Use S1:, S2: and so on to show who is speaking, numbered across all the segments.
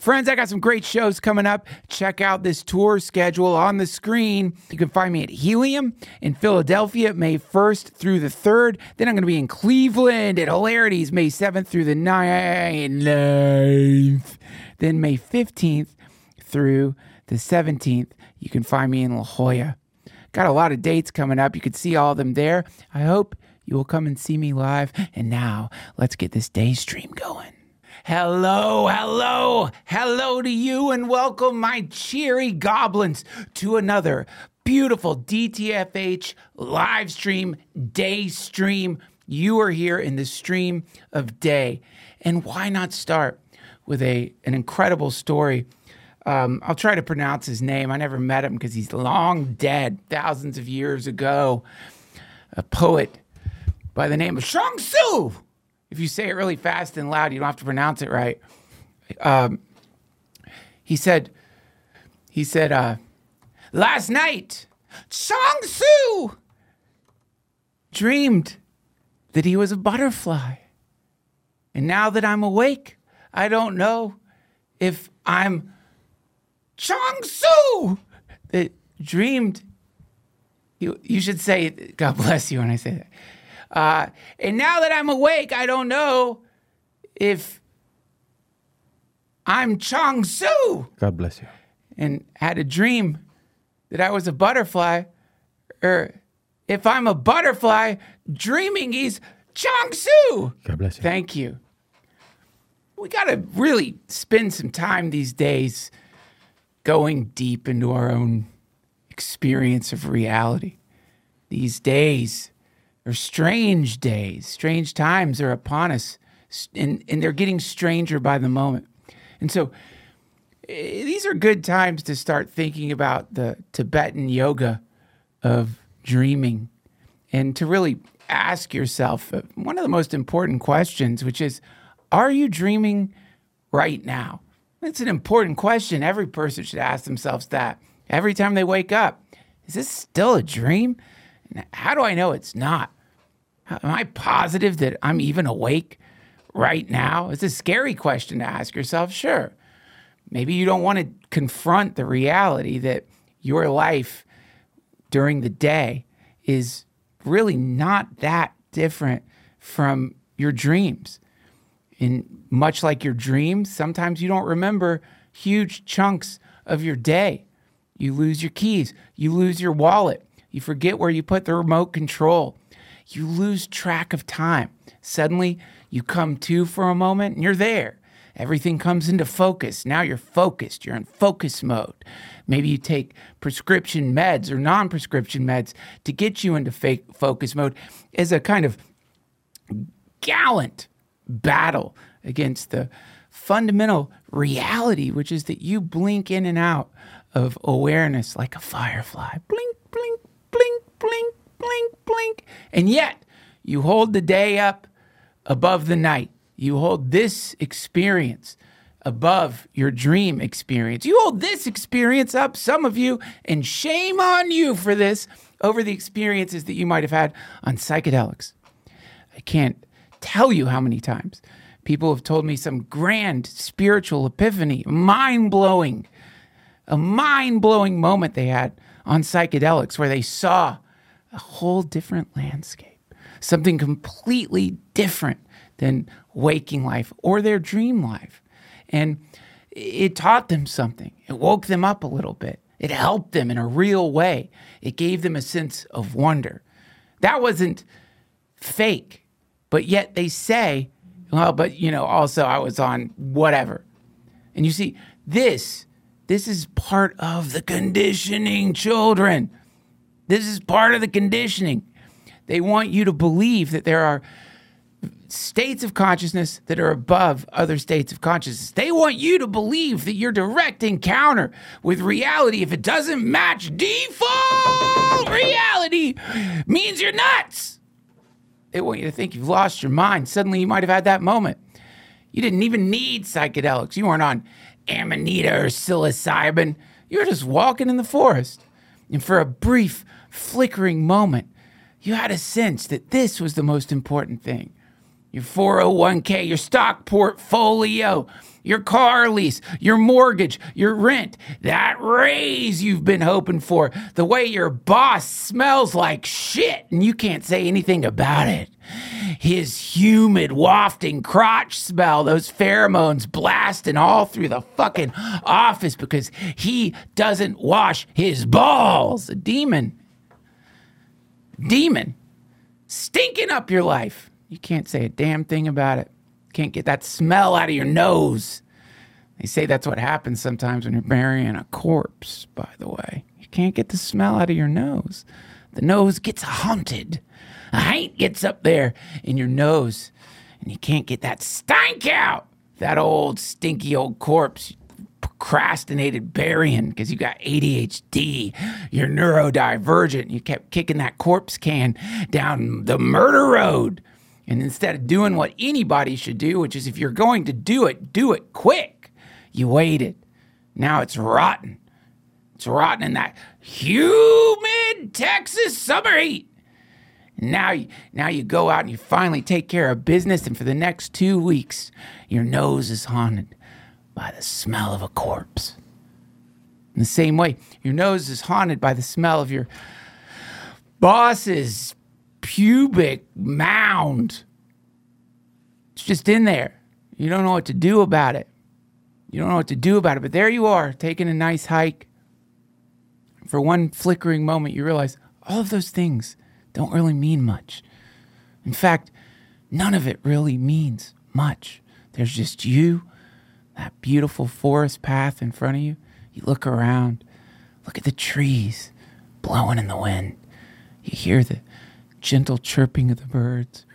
S1: Friends, I got some great shows coming up. Check out this tour schedule on the screen. You can find me at Helium in Philadelphia, May 1st through the 3rd. Then I'm going to be in Cleveland at Hilarities, May 7th through the 9th. Then May 15th through the 17th, you can find me in La Jolla. Got a lot of dates coming up. You can see all of them there. I hope you will come and see me live. And now, let's get this day stream going. Hello to you, and welcome, my cheery goblins, to another beautiful DTFH live stream, day stream. You are here in the stream of day. And why not start with an incredible story? I'll try to pronounce his name. I never met him because he's long dead, thousands of years ago. A poet by the name of Chuang Tzu. If you say it really fast and loud, you don't have to pronounce it right. He said, last night, Chuang Tzu dreamed that he was a butterfly. And now that I'm awake, I don't know if I'm Chuang Tzu that dreamed. You should say, God bless you when I say that. And now that I'm awake, I don't know if I'm Chuang Tzu.
S2: God bless you.
S1: And had a dream that I was a butterfly, or if I'm a butterfly dreaming he's Chuang Tzu.
S2: God bless you.
S1: Thank you. We got to really spend some time these days going deep into our own experience of reality. These days are strange days. Strange times are upon us, and they're getting stranger by the moment. And so these are good times to start thinking about the Tibetan yoga of dreaming and to really ask yourself one of the most important questions, which is, are you dreaming right now? It's an important question. Every person should ask themselves that every time they wake up. Is this still a dream? And how do I know it's not? Am I positive that I'm even awake right now? It's a scary question to ask yourself. Sure. Maybe you don't want to confront the reality that your life during the day is really not that different from your dreams. And much like your dreams, sometimes you don't remember huge chunks of your day. You lose your keys. You lose your wallet. You forget where you put the remote control. You lose track of time. Suddenly, you come to for a moment and you're there. Everything comes into focus. Now you're focused. You're in focus mode. Maybe you take prescription meds or non-prescription meds to get you into focus mode as a kind of gallant battle against the fundamental reality, which is that you blink in and out of awareness like a firefly. Blink, blink, blink, blink, blink, blink. And yet, you hold the day up above the night. You hold this experience above your dream experience. You hold this experience up, some of you, and shame on you for this, over the experiences that you might have had on psychedelics. I can't tell you how many times people have told me some grand spiritual epiphany, a mind-blowing moment they had on psychedelics where they saw a whole different landscape, something completely different than waking life or their dream life. And it taught them something. It woke them up a little bit. It helped them in a real way. It gave them a sense of wonder. That wasn't fake. But yet they say, well, but, also I was on whatever. And you see, this is part of the conditioning, children. This is part of the conditioning. They want you to believe that there are states of consciousness that are above other states of consciousness. They want you to believe that your direct encounter with reality, if it doesn't match default reality, means you're nuts. They want you to think you've lost your mind. Suddenly you might have had that moment. You didn't even need psychedelics. You weren't on Amanita or psilocybin. You were just walking in the forest. And for a brief, flickering moment, you had a sense that this was the most important thing. your 401k, your stock portfolio, your car lease, your mortgage, your rent, that raise you've been hoping for, the way your boss smells like shit and you can't say anything about it. His humid, wafting crotch smell, those pheromones blasting all through the fucking office because he doesn't wash his balls. A demon stinking up your life. You can't say a damn thing about it. Can't get that smell out of your nose. They say that's what happens sometimes when you're burying a corpse, by the way. You can't get the smell out of your nose. The nose gets haunted. A haint gets up there in your nose, and you can't get that stank out. That old stinky old corpse procrastinated burying because you got ADHD. You're neurodivergent. You kept kicking that corpse can down the murder road. And instead of doing what anybody should do, which is if you're going to do it quick. You waited. Now it's rotten. It's rotten in that humid Texas summer heat. Now you go out and you finally take care of business, and for the next 2 weeks, your nose is haunted by the smell of a corpse. In the same way, your nose is haunted by the smell of your boss's pubic mound. It's just in there. You don't know what to do about it. But there you are, taking a nice hike. For one flickering moment, you realize all of those things don't really mean much. In fact, none of it really means much. There's just you, that beautiful forest path in front of you. You look around, look at the trees blowing in the wind. You hear the gentle chirping of the birds,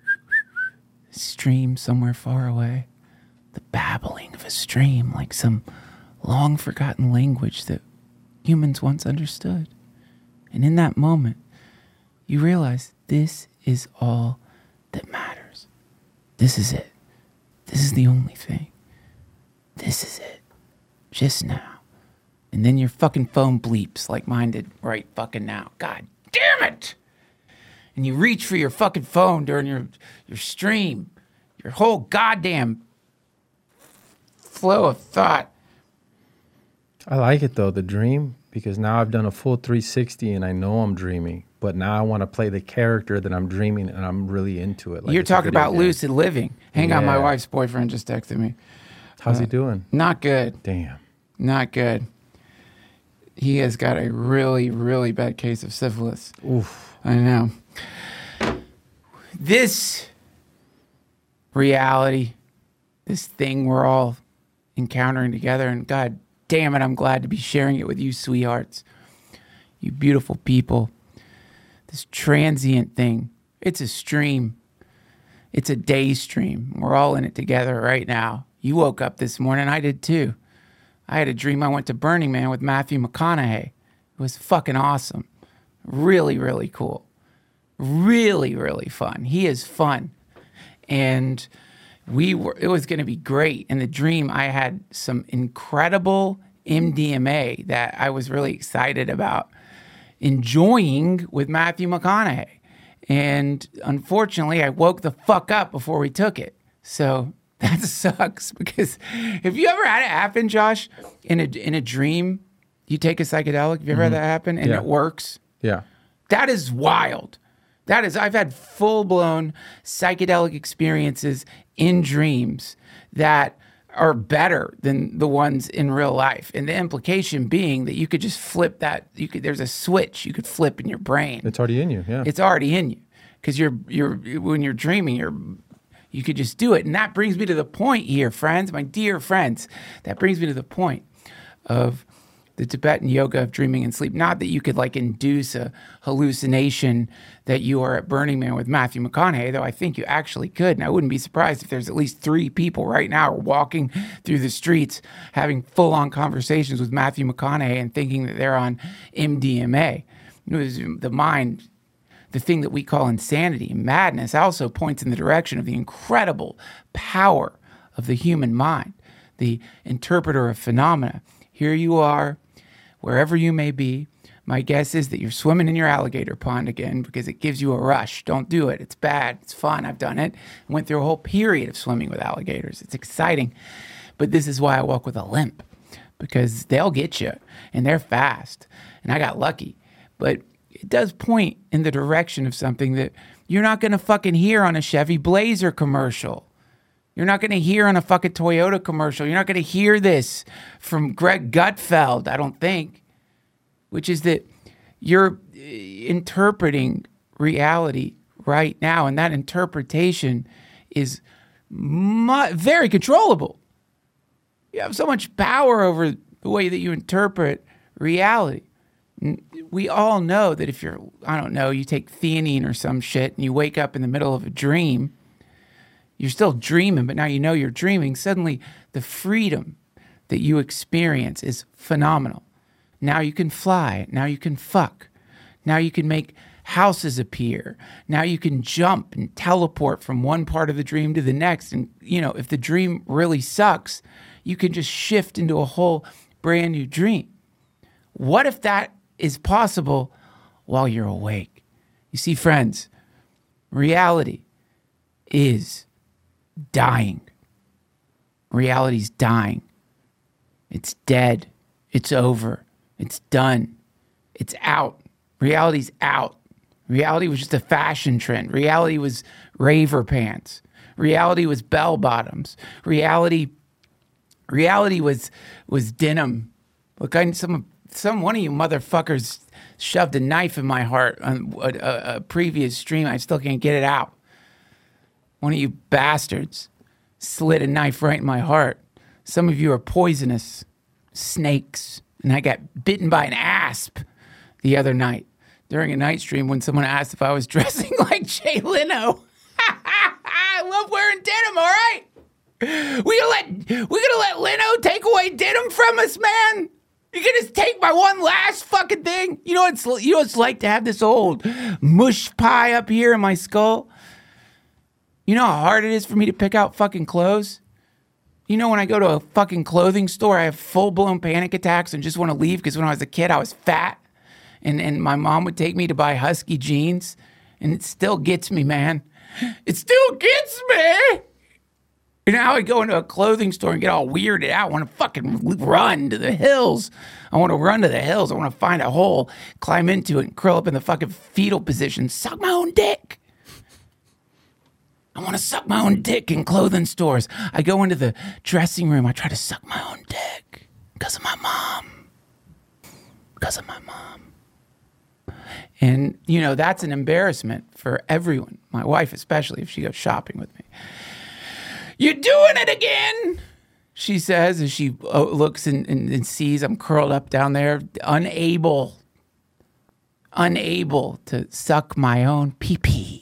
S1: a stream somewhere far away, the babbling of a stream like some long-forgotten language that humans once understood. And in that moment, you realize this is all that matters. This is it. This is the only thing. This is it. Just now. And then your fucking phone bleeps like mine did right fucking now. God damn it! And you reach for your fucking phone during your stream. Your whole goddamn flow of thought.
S2: I like it though, the dream, because now I've done a full 360 and I know I'm dreaming. But now I want to play the character that I'm dreaming and I'm really into it. Like
S1: You're talking about lucid living. Hang on, my wife's boyfriend just texted me.
S2: How's he doing?
S1: Not good.
S2: Damn.
S1: Not good. He has got a really, really bad case of syphilis.
S2: Oof.
S1: I know. This reality, this thing we're all encountering together, and God damn it, I'm glad to be sharing it with you, sweethearts. You beautiful people. This transient thing, it's a stream. It's a day stream. We're all in it together right now. You woke up this morning. I did too. I had a dream I went to Burning Man with Matthew McConaughey. It was fucking awesome. Really, really cool. Really, really fun. He is fun. And it was going to be great. In the dream, I had some incredible MDMA that I was really excited about enjoying with Matthew McConaughey. And unfortunately, I woke the fuck up before we took it. So that sucks, because have you ever had it happen, Josh, in a dream, you take a psychedelic? Have you ever had that happen and it works?
S2: Yeah.
S1: That is wild. I've had full-blown psychedelic experiences in dreams that are better than the ones in real life. And the implication being that you could just flip that. There's a switch you could flip in your brain.
S2: It's already in you, yeah.
S1: It's already in you. Because when you're dreaming, you could just do it. And that brings me to the point here, friends, my dear friends. That brings me to the point of the Tibetan yoga of dreaming and sleep. Not that you could induce a hallucination that you are at Burning Man with Matthew McConaughey, though I think you actually could. And I wouldn't be surprised if there's at least 3 people right now walking through the streets having full-on conversations with Matthew McConaughey and thinking that they're on MDMA. It was the mind, the thing that we call insanity and madness, also points in the direction of the incredible power of the human mind, the interpreter of phenomena. Here you are wherever you may be. My guess is that you're swimming in your alligator pond again because it gives you a rush. Don't do it. It's bad. It's fun. I've done it. I went through a whole period of swimming with alligators. It's exciting. But this is why I walk with a limp, because they'll get you and they're fast. And I got lucky. But it does point in the direction of something that you're not going to fucking hear on a Chevy Blazer commercial. You're not going to hear on a fucking Toyota commercial. You're not going to hear this from Greg Gutfeld, I don't think. Which is that you're interpreting reality right now, and that interpretation is very controllable. You have so much power over the way that you interpret reality. We all know that if you're, you take theanine or some shit and you wake up in the middle of a dream, you're still dreaming, but now you know you're dreaming. Suddenly, the freedom that you experience is phenomenal. Now you can fly. Now you can fuck. Now you can make houses appear. Now you can jump and teleport from one part of the dream to the next. And, if the dream really sucks, you can just shift into a whole brand new dream. What if that is possible while you're awake? You see, friends, reality is dying. Reality's dying. It's dead. It's over. It's done. It's out. Reality's out. Reality was just a fashion trend. Reality was raver pants. Reality was bell bottoms. Reality was denim. Look, one of you motherfuckers shoved a knife in my heart on a previous stream. I still can't get it out. One of you bastards slid a knife right in my heart. Some of you are poisonous snakes. And I got bitten by an asp the other night during a night stream when someone asked if I was dressing like Jay Leno. I love wearing denim, all right? We're gonna let Leno take away denim from us, man? You're gonna take my one last fucking thing? You know what it's like to have this old mush pie up here in my skull? You know how hard it is for me to pick out fucking clothes? You know, when I go to a fucking clothing store, I have full-blown panic attacks and just want to leave because when I was a kid, I was fat. And my mom would take me to buy Husky jeans. And it still gets me, man. It still gets me. And now I go into a clothing store and get all weirded out. I want to fucking run to the hills. I want to run to the hills. I want to find a hole, climb into it, and curl up in the fucking fetal position. Suck my own dick. I want to suck my own dick in clothing stores. I go into the dressing room. I try to suck my own dick because of my mom. Because of my mom. And, that's an embarrassment for everyone. My wife especially, if she goes shopping with me. You're doing it again, she says as she looks and sees I'm curled up down there, unable to suck my own pee-pee.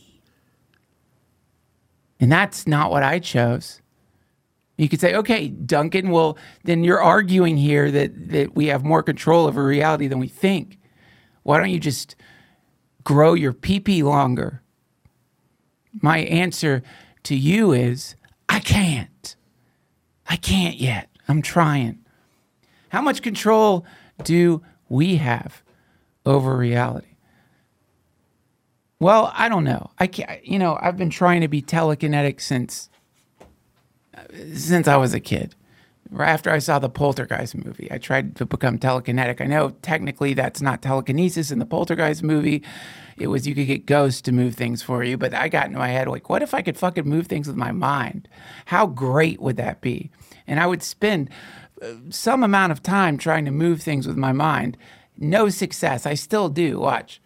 S1: And that's not what I chose. You could say, okay, Duncan, well, then you're arguing here that we have more control over reality than we think. Why don't you just grow your pee-pee longer? My answer to you is, I can't. I can't yet. I'm trying. How much control do we have over reality? Well, I don't know. I've been trying to be telekinetic since I was a kid. Right after I saw the Poltergeist movie, I tried to become telekinetic. I know technically that's not telekinesis in the Poltergeist movie. It was you could get ghosts to move things for you, but I got into my head like, what if I could fucking move things with my mind? How great would that be? And I would spend some amount of time trying to move things with my mind. No success. I still do. Watch.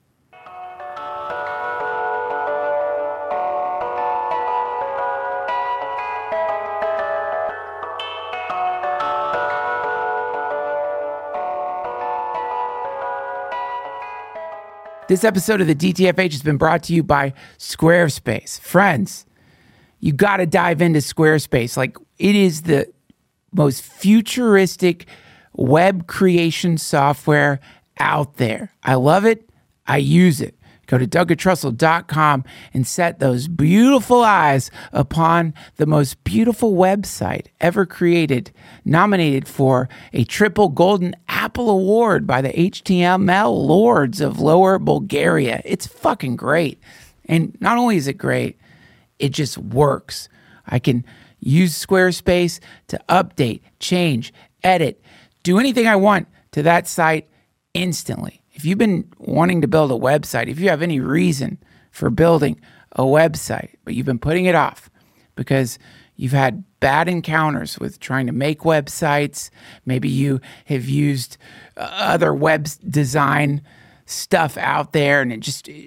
S1: This episode of the DTFH has been brought to you by Squarespace. Friends, you got to dive into Squarespace. Like, it is the most futuristic web creation software out there. I love it. I use it. Go to DuncanTrussell.com and set those beautiful eyes upon the most beautiful website ever created, nominated for a triple golden Apple Award by the HTML lords of Lower Bulgaria. It's fucking great. And not only is it great, it just works. I can use Squarespace to update, change, edit, do anything I want to that site instantly. If you've been wanting to build a website, if you have any reason for building a website, but you've been putting it off because you've had bad encounters with trying to make websites, maybe you have used other web design stuff out there and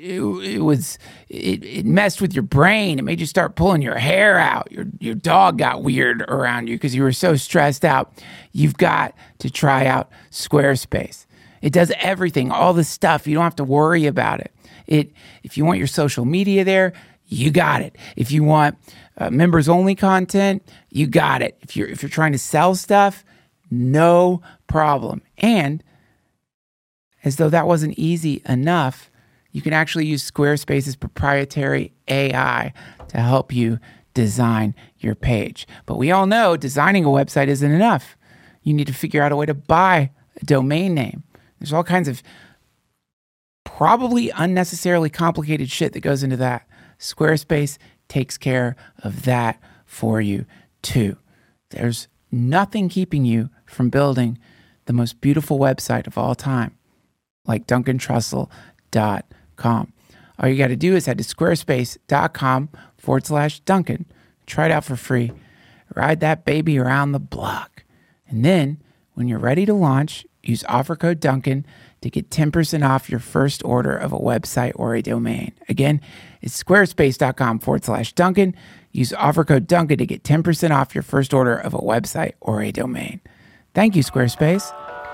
S1: it messed with your brain. It made you start pulling your hair out. Your dog got weird around you because you were so stressed out. You've got to try out Squarespace. It does everything, all the stuff. You don't have to worry about it. If you want your social media there, you got it. If you want members only content, you got it. If you're trying to sell stuff, no problem. And as though that wasn't easy enough, you can actually use Squarespace's proprietary AI to help you design your page. But we all know designing a website isn't enough. You need to figure out a way to buy a domain name. There's all kinds of probably unnecessarily complicated shit that goes into that. Squarespace takes care of that for you too. There's nothing keeping you from building the most beautiful website of all time, like DuncanTrussell.com. All you got to do is head to squarespace.com/Duncan. Try it out for free. Ride that baby around the block. And then when you're ready to launch, use offer code Duncan to get 10% off your first order of a website or a domain. Again, it's squarespace.com/Duncan. Use offer code Duncan to get 10% off your first order of a website or a domain. Thank you, Squarespace.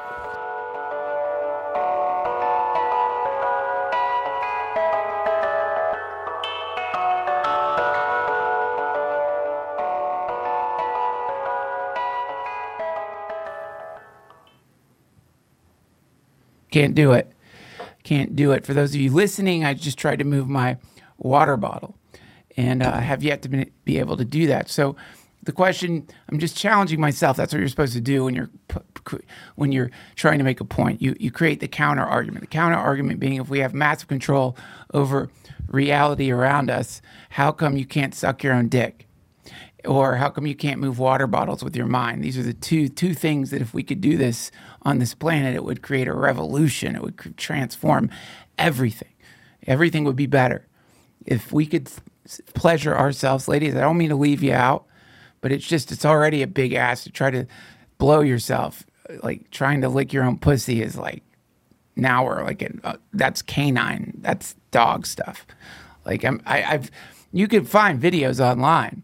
S1: Can't do it. Can't do it. For those of you listening, I just tried to move my water bottle and have yet to be able to do that. So the question, I'm just challenging myself. That's what you're supposed to do when you're trying to make a point. You create the counter argument. The counter argument being, if we have massive control over reality around us, how come you can't suck your own dick? Or how come you can't move water bottles with your mind? These are the two things that if we could do this on this planet, it would create a revolution. It would transform everything. Everything would be better. If we could pleasure ourselves, ladies, I don't mean to leave you out, but it's already a big ass to try to blow yourself. Like trying to lick your own pussy is like, now we're like, that's canine. That's dog stuff. Like you can find videos online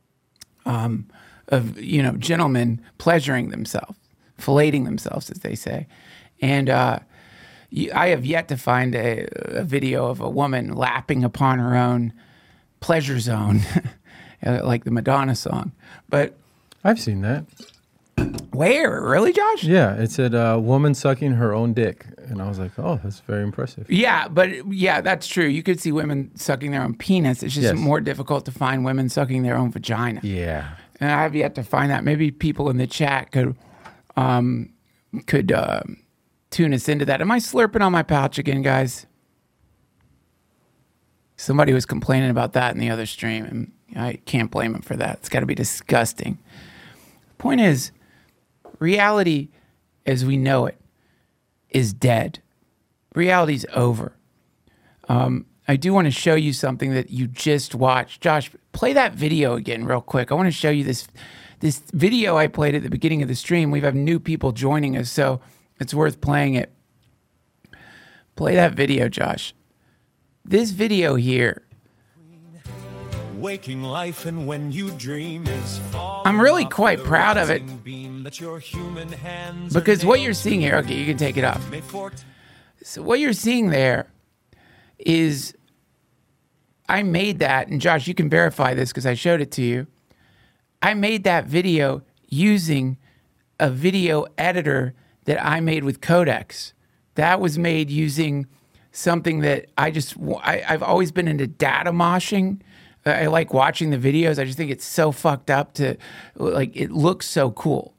S1: of gentlemen pleasuring themselves, filleting themselves, as they say, and I have yet to find a video of a woman lapping upon her own pleasure zone, like the Madonna song. But
S2: I've seen that.
S1: Where? Really, Josh?
S2: Yeah, it said woman sucking her own dick, and I was like, oh, that's very impressive.
S1: Yeah, that's true. You could see women sucking their own penis. It's just more difficult to find women sucking their own vagina.
S2: Yeah,
S1: and I have yet to find that. Maybe people in the chat could tune us into that. Am I slurping on my pouch again, guys? Somebody was complaining about that in the other stream, and I can't blame him for that. It's got to be disgusting. The point is, reality as we know it is dead. Reality's over. I do want to show you something that you just watched. Josh, play that video again real quick. I want to show you this video I played at the beginning of the stream. We have new people joining us, so it's worth playing it. Play that video, Josh. This video here.
S3: Waking life and when you dream is
S1: I'm really quite proud of it because what you're seeing here, okay, you can take it off. So what you're seeing there is I made that, and Josh, you can verify this because I showed it to you. I made that video using a video editor that I made with Codex. That was made using something that I've always been into data moshing. I like watching the videos. I just think it's so fucked up to, like, it looks so cool.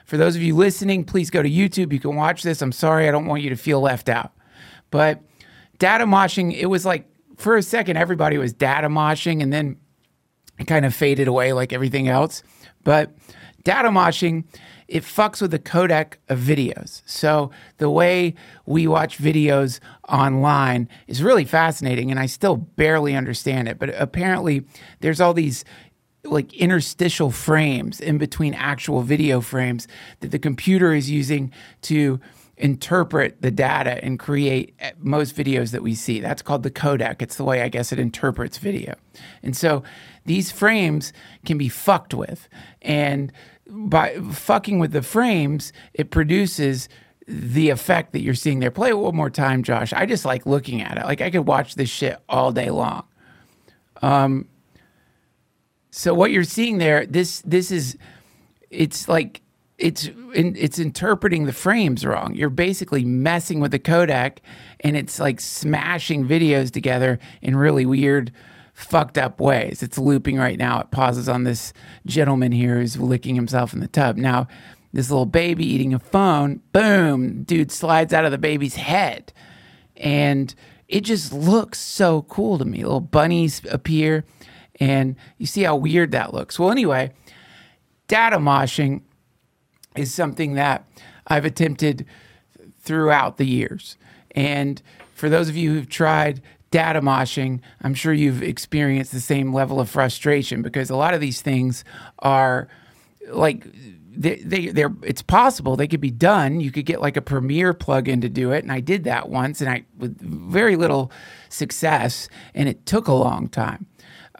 S1: For those of you listening, please go to YouTube. You can watch this. I'm sorry, I don't want you to feel left out. But data moshing, it was like, for a second, everybody was data moshing, and then it kind of faded away like everything else. But data moshing, it fucks with the codec of videos. So the way we watch videos online is really fascinating, and I still barely understand it. But apparently there's all these like interstitial frames in between actual video frames that the computer is using to interpret the data and create most videos that we see. That's called the codec. It's the way, I guess, it interprets video. And so these frames can be fucked with. And by fucking with the frames, it produces the effect that you're seeing there. Play it one more time, Josh. I just like looking at it. Like, I could watch this shit all day long. So what you're seeing there, this is, it's like, it's interpreting the frames wrong. You're basically messing with the codec, and it's like smashing videos together in really weird, fucked up ways. It's looping right now. It pauses on this gentleman here who's licking himself in the tub. Now, this little baby eating a phone, boom, dude slides out of the baby's head. And it just looks so cool to me. Little bunnies appear, and you see how weird that looks. Well, anyway, data moshing is something that I've attempted throughout the years. And for those of you who've tried data moshing, I'm sure you've experienced the same level of frustration, because a lot of these things are like, they're it's possible they could be done. You could get like a Premiere plugin to do it, and I did that once, and with very little success, and it took a long time.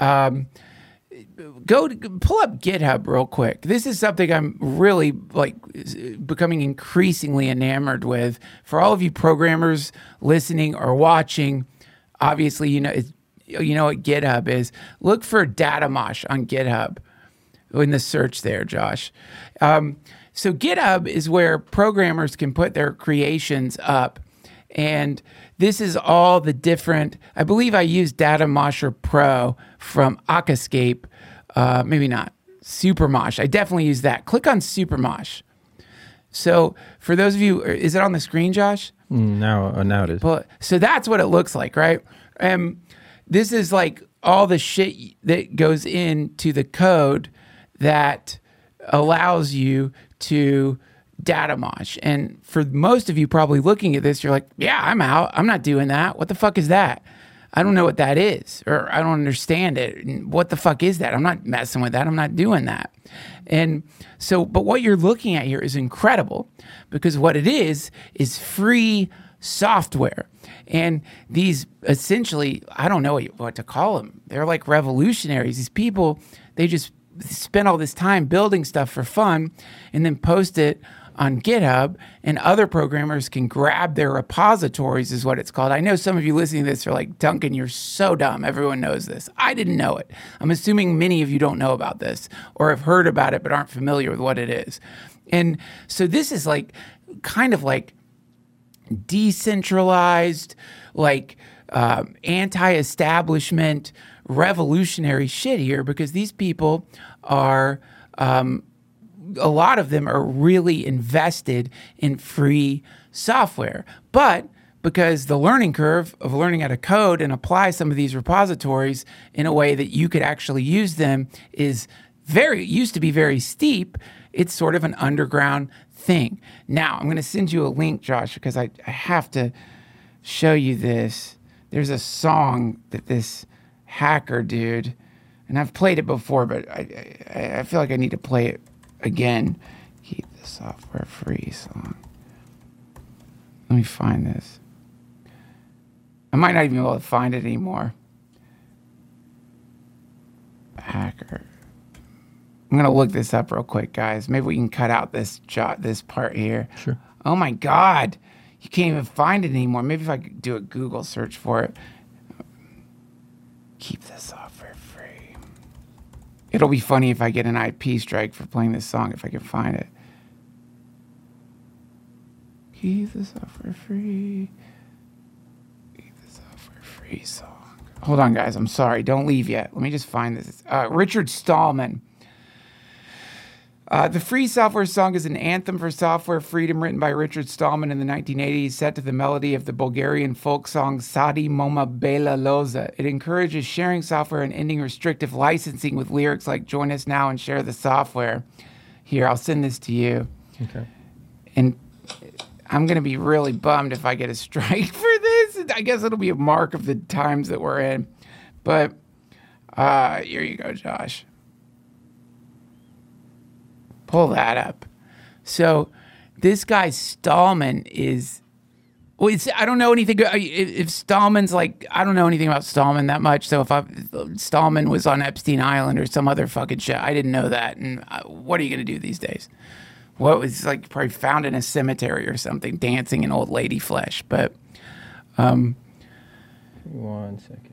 S1: Pull up GitHub real quick. This is something I'm really like becoming increasingly enamored with. For all of you programmers listening or watching, obviously you know what GitHub is. Look for DataMosh on GitHub in the search there, Josh. So GitHub is where programmers can put their creations up, and this is all the different. I believe I used DataMosher Pro from Aquascape. Maybe not. Supermosh. I definitely use that. Click on Supermosh. So for those of you, is it on the screen, Josh?
S2: Now it is.
S1: So that's what it looks like, right? This is like all the shit that goes into the code that allows you to data mosh. And for most of you probably looking at this, you're like, yeah, I'm out. I'm not doing that. What the fuck is that? I don't know what that is, or I don't understand it. What the fuck is that? I'm not messing with that. I'm not doing that. And so, but what you're looking at here is incredible, because what it is free software. And these essentially, I don't know what to call them. They're like revolutionaries. These people, they just spend all this time building stuff for fun and then post it on GitHub, and other programmers can grab their repositories, is what it's called. I know some of you listening to this are like, Duncan, you're so dumb. Everyone knows this. I didn't know it. I'm assuming many of you don't know about this or have heard about it but aren't familiar with what it is. And so this is like kind of like decentralized, like anti-establishment, revolutionary shit here, because these people are a lot of them are really invested in free software. But because the learning curve of learning how to code and apply some of these repositories in a way that you could actually use them used to be very steep, it's sort of an underground thing. Now, I'm going to send you a link, Josh, because I have to show you this. There's a song that this hacker dude, and I've played it before, but I feel like I need to play it again. Keep the software free song. Let me find this. I might not even be able to find it anymore. Hacker. I'm gonna look this up real quick, guys. Maybe we can cut out this part here.
S2: Sure.
S1: Oh my God, you can't even find it anymore. Maybe if I could do a Google search for it. Keep the software free. It'll be funny if I get an IP strike for playing this song, if I can find it. Keep the software free. Keep the software free song. Hold on, guys. I'm sorry. Don't leave yet. Let me just find this. Richard Stallman. The Free Software song is an anthem for software freedom written by Richard Stallman in the 1980s, set to the melody of the Bulgarian folk song Sadi Moma Bela Loza. It encourages sharing software and ending restrictive licensing with lyrics like "Join us now and share the software." Here, I'll send this to you.
S2: Okay.
S1: And I'm going to be really bummed if I get a strike for this. I guess it'll be a mark of the times that we're in. But here you go, Josh. Pull that up. So this guy Stallman is... Well, I don't know anything... If Stallman's like... I don't know anything about Stallman that much. So if Stallman was on Epstein Island or some other fucking shit, I didn't know that. And what are you going to do these days? What was like probably found in a cemetery or something, dancing in old lady flesh. But...
S2: 1 second.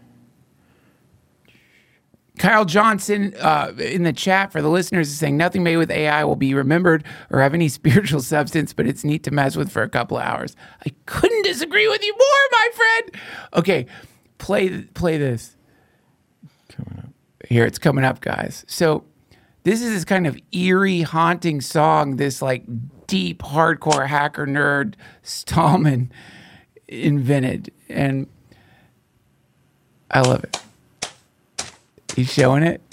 S1: Kyle Johnson in the chat for the listeners is saying nothing made with AI will be remembered or have any spiritual substance, but it's neat to mess with for a couple of hours. I couldn't disagree with you more, my friend. Okay, play this.
S2: Coming up.
S1: Here, it's coming up, guys. So this is this kind of eerie, haunting song, this like deep, hardcore hacker nerd Stallman invented. And I love it. He's showing it.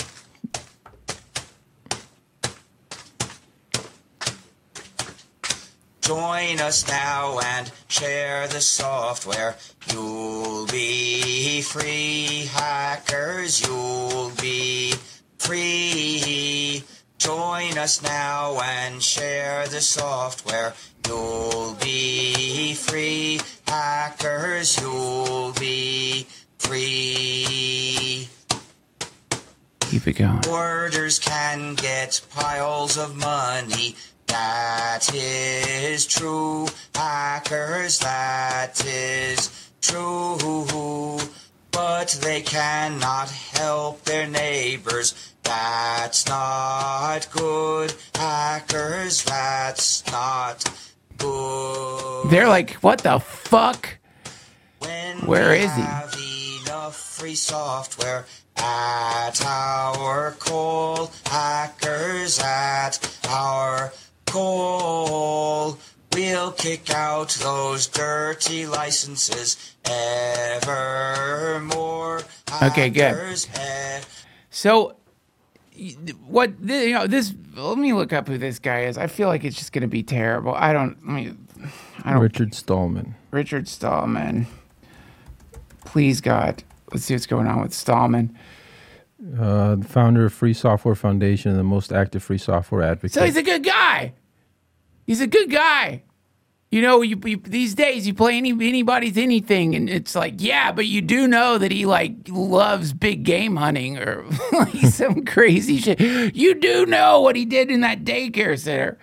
S4: Join us now and share the software. You'll be free, hackers. You'll be free. Join us now and share the software. You'll be free, hackers. You'll be free.
S1: Keep it going.
S4: Hoarders can get piles of money. That is true. Hackers, that is true. But they cannot help their neighbors. That's not good. Hackers, that's not good.
S1: They're like, what the fuck? Where is he?
S4: Have enough free software at our call, hackers at our call. We'll kick out those dirty licenses evermore.
S1: Okay, good.
S4: Hackers,
S1: So, what this? Let me look up who this guy is. I feel like it's just going to be terrible. I don't.
S2: Richard Stallman.
S1: Richard Stallman. Please, God, let's see what's going on with Stallman.
S2: The founder of Free Software Foundation and the most active free software advocate.
S1: So he's a good guy. He's a good guy. You know, you these days you play anybody's anything, and it's like, yeah, but you do know that he like loves big game hunting or like some crazy shit. You do know what he did in that daycare center.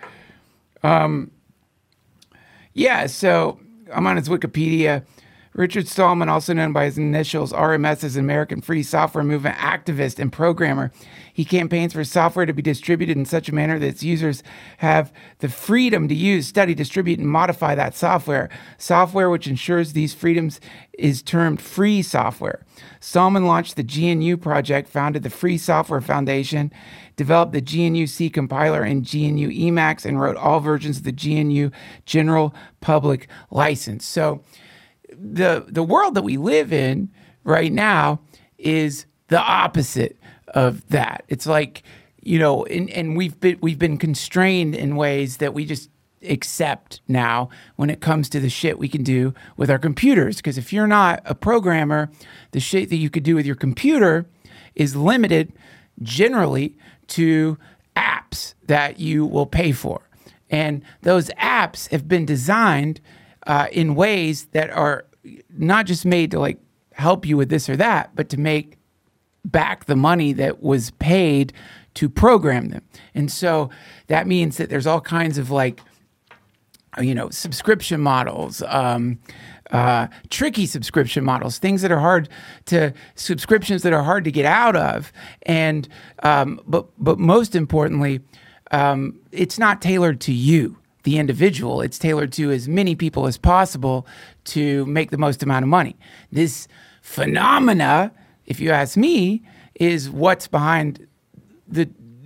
S1: Yeah. So I'm on his Wikipedia. Richard Stallman, also known by his initials RMS, is an American free software movement activist and programmer. He campaigns for software to be distributed in such a manner that its users have the freedom to use, study, distribute, and modify that software. Software which ensures these freedoms is termed free software. Stallman launched the GNU project, founded the Free Software Foundation, developed the GNU-C compiler and GNU Emacs, and wrote all versions of the GNU General Public License. So the world that we live in right now is the opposite of that. It's like, you know, and we've been constrained in ways that we just accept now when it comes to the shit we can do with our computers. Because if you're not a programmer, the shit that you could do with your computer is limited generally to apps that you will pay for. And those apps have been designed in ways that are not just made to like help you with this or that, but to make back the money that was paid to program them. And so that means that there's all kinds of like, you know, subscription models, tricky subscription models, things that are subscriptions that are hard to get out of. And, but most importantly, it's not tailored to you, the individual. It's tailored to as many people as possible to make the most amount of money. This phenomena, if you ask me, is what's behind the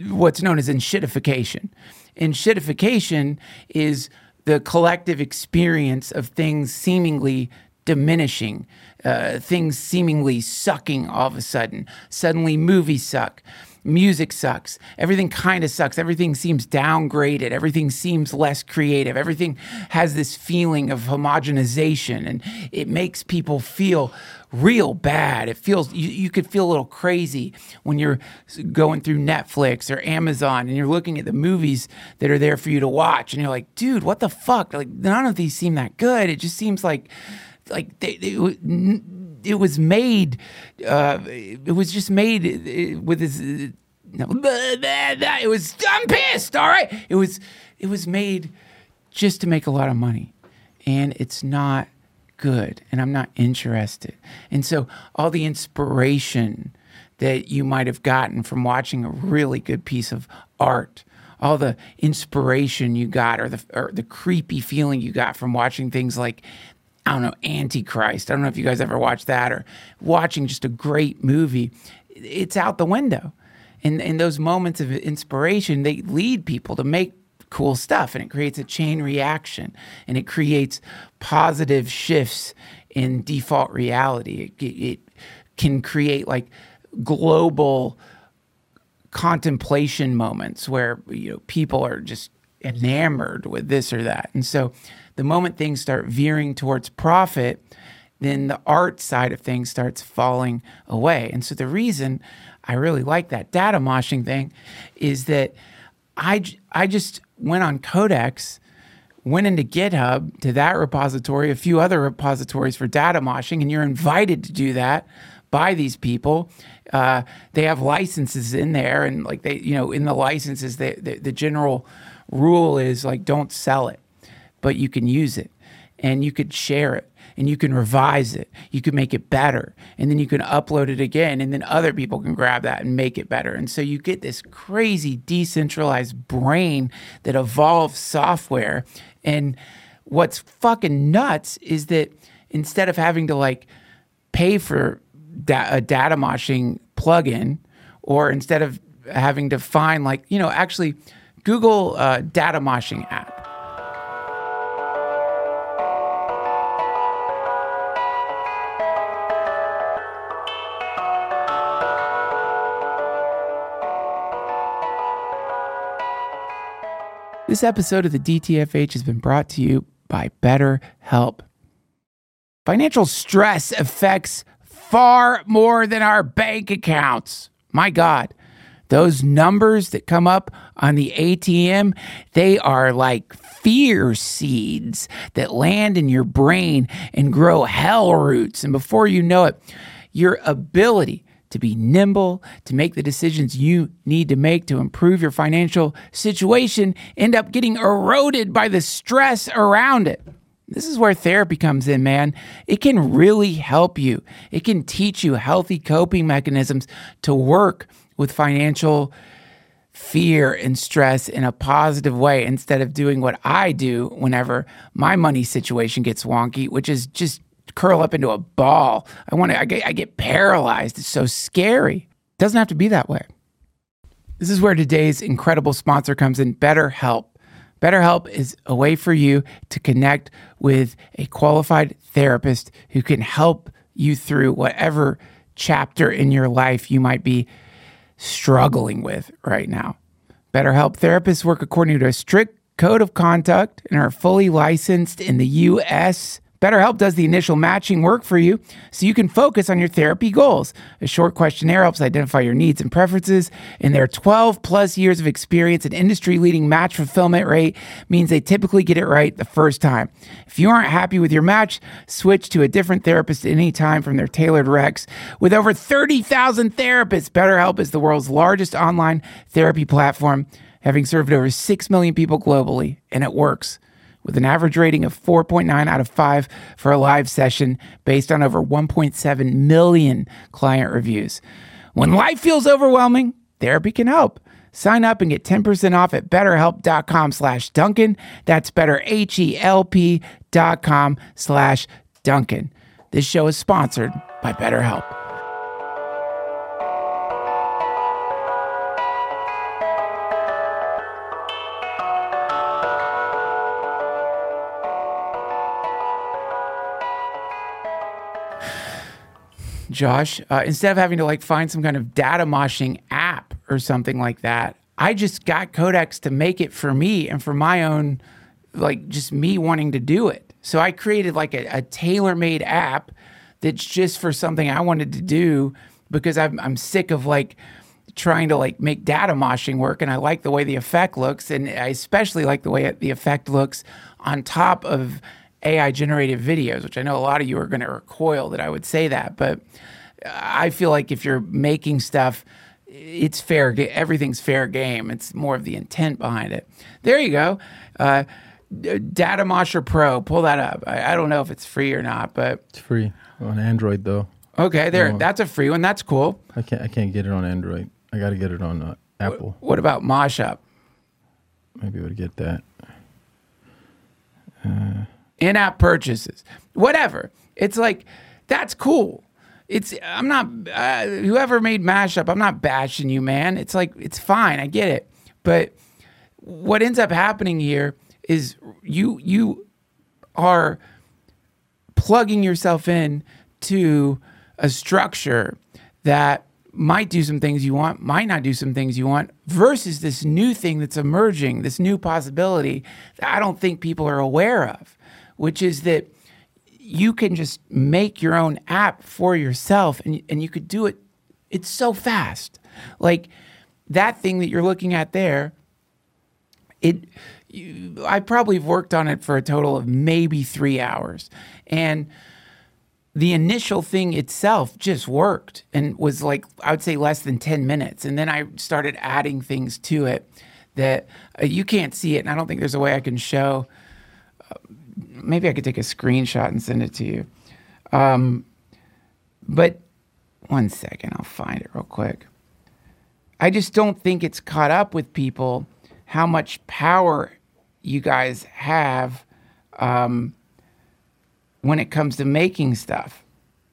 S1: what's known as enshittification. Enshittification is the collective experience of things seemingly diminishing, things seemingly sucking all of a sudden. Suddenly movies suck. Music sucks. Everything kind of sucks. Everything seems downgraded. Everything seems less creative. Everything has this feeling of homogenization, and it makes people feel real bad. It feels, you could feel a little crazy when you're going through Netflix or Amazon and you're looking at the movies that are there for you to watch, and you're like, dude, what the fuck? Like, none of these seem that good. It just seems like it was made. It was just made with this. It was. I'm pissed. All right. It was made just to make a lot of money, and it's not good. And I'm not interested. And so all the inspiration that you might have gotten from watching a really good piece of art, all the inspiration you got, or the creepy feeling you got from watching things like, I don't know, Antichrist. I don't know if you guys ever watched that, or watching just a great movie. It's out the window. And those moments of inspiration, they lead people to make cool stuff, and it creates a chain reaction, and it creates positive shifts in default reality. It can create like global contemplation moments where, you know, people are just enamored with this or that. And so the moment things start veering towards profit, then the art side of things starts falling away. And so the reason I really like that data moshing thing is that I just went on Codex, went into GitHub to that repository, a few other repositories for data moshing, and you're invited to do that by these people. They have licenses in there, and like they, you know, in the licenses, the general rule is like, don't sell it, but you can use it, and you could share it, and you can revise it, you can make it better, and then you can upload it again, and then other people can grab that and make it better. And so you get this crazy decentralized brain that evolves software. And what's fucking nuts is that instead of having to like pay for a data moshing plugin, or instead of having to find like, you know, actually Google data moshing app. This episode of the DTFH has been brought to you by BetterHelp. Financial stress affects far more than our bank accounts. My God, those numbers that come up on the ATM, they are like fear seeds that land in your brain and grow hell roots. And before you know it, your ability to be nimble, to make the decisions you need to make to improve your financial situation, end up getting eroded by the stress around it. This is where therapy comes in, man. It can really help you. It can teach you healthy coping mechanisms to work with financial fear and stress in a positive way, instead of doing what I do whenever my money situation gets wonky, which is just curl up into a ball. I get paralyzed. It's so scary. It doesn't have to be that way. This is where today's incredible sponsor comes in, BetterHelp. BetterHelp is a way for you to connect with a qualified therapist who can help you through whatever chapter in your life you might be struggling with right now. BetterHelp therapists work according to a strict code of conduct and are fully licensed in the U.S. BetterHelp does the initial matching work for you so you can focus on your therapy goals. A short questionnaire helps identify your needs and preferences, and their 12 plus years of experience and industry-leading match fulfillment rate means they typically get it right the first time. If you aren't happy with your match, switch to a different therapist at any time from their tailored recs. With over 30,000 therapists, BetterHelp is the world's largest online therapy platform, having served over 6 million people globally, and it works. With an average rating of 4.9 out of 5 for a live session based on over 1.7 million client reviews. When life feels overwhelming, therapy can help. Sign up and get 10% off at betterhelp.com/Duncan. That's betterhelp.com/Duncan. This show is sponsored by BetterHelp. Josh, instead of having to like find some kind of data moshing app or something like that, I just got Codex to make it for me and for my own, like just me wanting to do it. So I created like a tailor-made app that's just for something I wanted to do because I'm sick of like trying to like make data moshing work, and I like the way the effect looks, and I especially like the way the effect looks on top of AI generated videos, which I know a lot of you are going to recoil that I would say that, but I feel like if you're making stuff, it's fair. Everything's fair game. It's more of the intent behind it. There you go. Data Mosher Pro. Pull that up. I don't know if it's free or not, but
S2: It's free on Android though.
S1: Okay, there. That's a free one. That's cool.
S2: I can't get it on Android. I got to get it on Apple.
S1: What about Moshup?
S2: Maybe we'll get that.
S1: In-app purchases, whatever. It's like, that's cool. I'm not, whoever made Mashup, I'm not bashing you, man. It's like, it's fine. I get it. But what ends up happening here is you are plugging yourself in to a structure that might do some things you want, might not do some things you want, versus this new thing that's emerging, this new possibility that I don't think people are aware of, which is that you can just make your own app for yourself, and you could do it. It's so fast. Like that thing that you're looking at there, I probably have worked on it for a total of maybe 3 hours. And the initial thing itself just worked and was like, I would say less than 10 minutes. And then I started adding things to it that you can't see it. And I don't think there's a way I can show. Maybe I could take a screenshot and send it to you. But one second, I'll find it real quick. I just don't think it's caught up with people how much power you guys have when it comes to making stuff.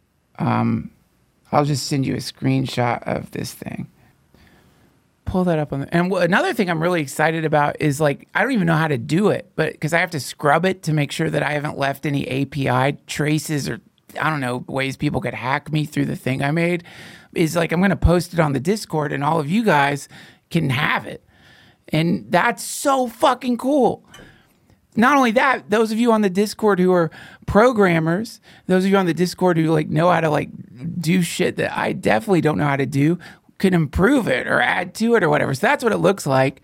S1: I'll just send you a screenshot of this thing. Pull that up on the, and another thing I'm really excited about is like, I don't even know how to do it, but because I have to scrub it to make sure that I haven't left any API traces or I don't know, ways people could hack me through the thing I made, is like, I'm going to post it on the Discord and all of you guys can have it. And that's so fucking cool. Not only that, those of you on the Discord who are programmers, those of you on the Discord who like know how to like do shit that I definitely don't know how to do, can improve it or add to it or whatever. So that's what it looks like.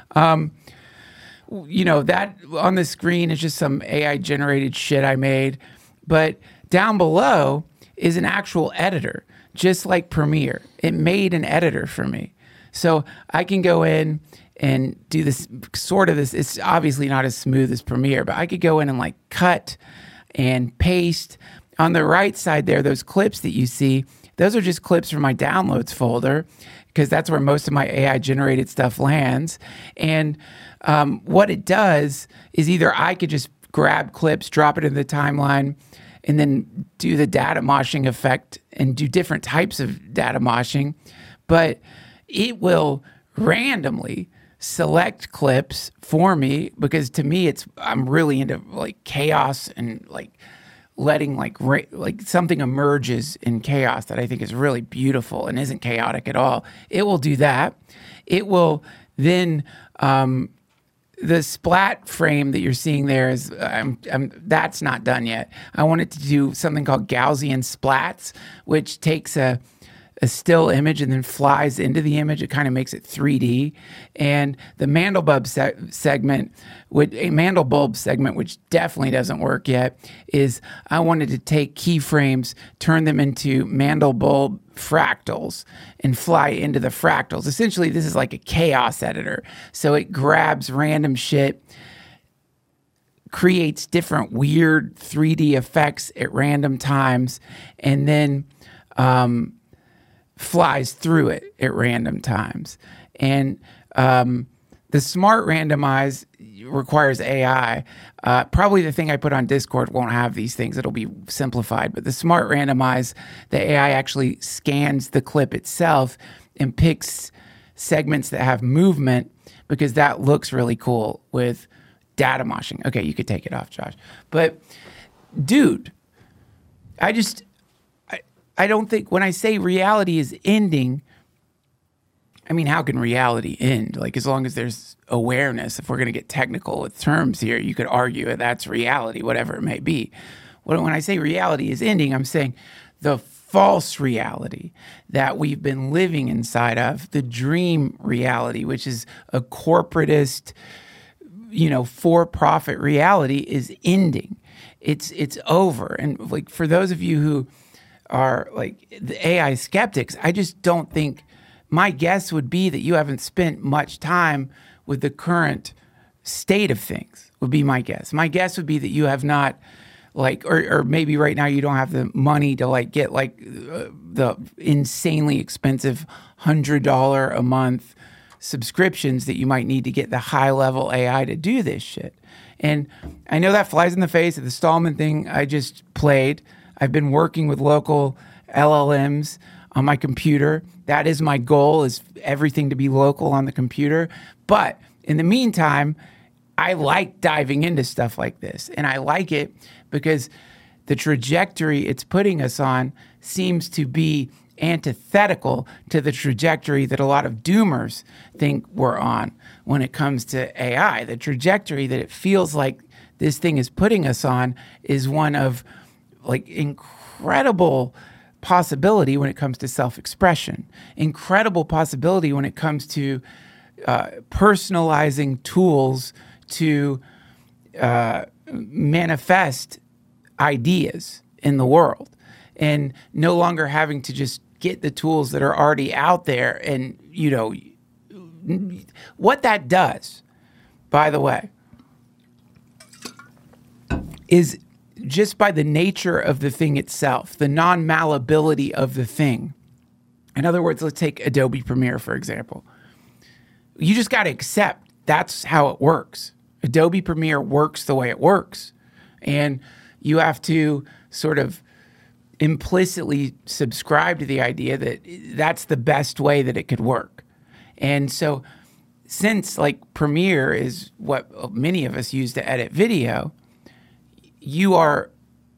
S1: You know, that on the screen is just some AI generated shit I made. But down below is an actual editor, just like Premiere. It made an editor for me. So I can go in and do this sort of this. It's obviously not as smooth as Premiere, but I could go in and like cut and paste. On the right side there, those clips that you see, those are just clips from my downloads folder because that's where most of my AI generated stuff lands. And what it does is either I could just grab clips, drop it in the timeline, and then do the data moshing effect and do different types of data moshing, but it will randomly select clips for me because to me I'm really into like chaos and like letting like something emerges in chaos that I think is really beautiful and isn't chaotic at all. It will do that. It will then the splat frame that you're seeing there is that's not done yet. I wanted to do something called Gaussian splats, which takes a still image and then flies into the image. It kind of makes it 3D. And the Mandelbulb segment, which definitely doesn't work yet, is I wanted to take keyframes, turn them into Mandelbulb fractals, and fly into the fractals. Essentially, this is like a chaos editor. So it grabs random shit, creates different weird 3D effects at random times, and then flies through it at random times. And the Smart Randomize requires AI. Probably the thing I put on Discord won't have these things. It'll be simplified. But the Smart Randomize, the AI actually scans the clip itself and picks segments that have movement because that looks really cool with data moshing. Okay, you could take it off, Josh. But dude, I I don't think when I say reality is ending, I mean, how can reality end? Like, as long as there's awareness, if we're going to get technical with terms here, you could argue that that's reality, whatever it may be. When I say reality is ending, I'm saying the false reality that we've been living inside of, the dream reality, which is a corporatist, for-profit reality, is ending. It's over. And like, for those of you who are like the AI skeptics, I just don't think, my guess would be that you haven't spent much time with the current state of things, would be my guess. My guess would be that you have not, like, or maybe right now you don't have the money to like get like the insanely expensive $100 a month subscriptions that you might need to get the high level AI to do this shit. And I know that flies in the face of the Stallman thing I just played. I've been working with local LLMs on my computer. That is my goal, is everything to be local on the computer. But in the meantime, I like diving into stuff like this. And I like it because the trajectory it's putting us on seems to be antithetical to the trajectory that a lot of doomers think we're on when it comes to AI. The trajectory that it feels like this thing is putting us on is one of like incredible possibility when it comes to self-expression, incredible possibility when it comes to personalizing tools to manifest ideas in the world, and no longer having to just get the tools that are already out there. And, what that does, by the way, is just by the nature of the thing itself, the non-malleability of the thing. In other words, let's take Adobe Premiere, for example. You just got to accept that's how it works. Adobe Premiere works the way it works. And you have to sort of implicitly subscribe to the idea that that's the best way that it could work. And so since like Premiere is what many of us use to edit video, you are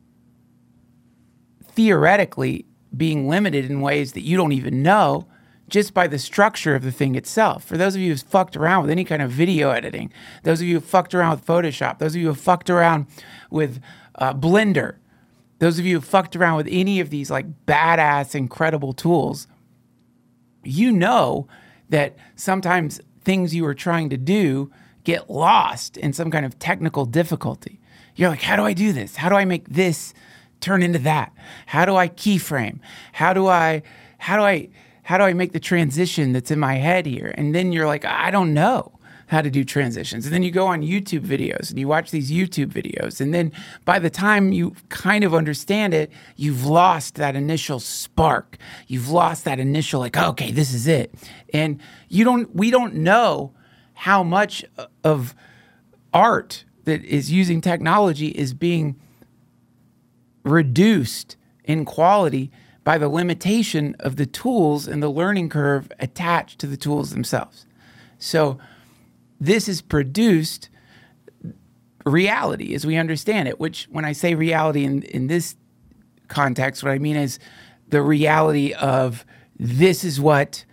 S1: theoretically being limited in ways that you don't even know just by the structure of the thing itself. For those of you who've fucked around with any kind of video editing, those of you who've fucked around with Photoshop, those of you who've fucked around with Blender, those of you who've fucked around with any of these like badass, incredible tools, you know that sometimes things you are trying to do get lost in some kind of technical difficulty. You're like, how do I do this? How do I make this turn into that? How do I keyframe? How do I make the transition that's in my head here? And then you're like, I don't know how to do transitions. And then you go on YouTube videos and you watch these YouTube videos. And then by the time you kind of understand it, you've lost that initial spark. You've lost that initial like, okay, this is it. And we don't know how much of art that is using technology is being reduced in quality by the limitation of the tools and the learning curve attached to the tools themselves. So this has produced reality as we understand it, which when I say reality in this context, what I mean is the reality of this is what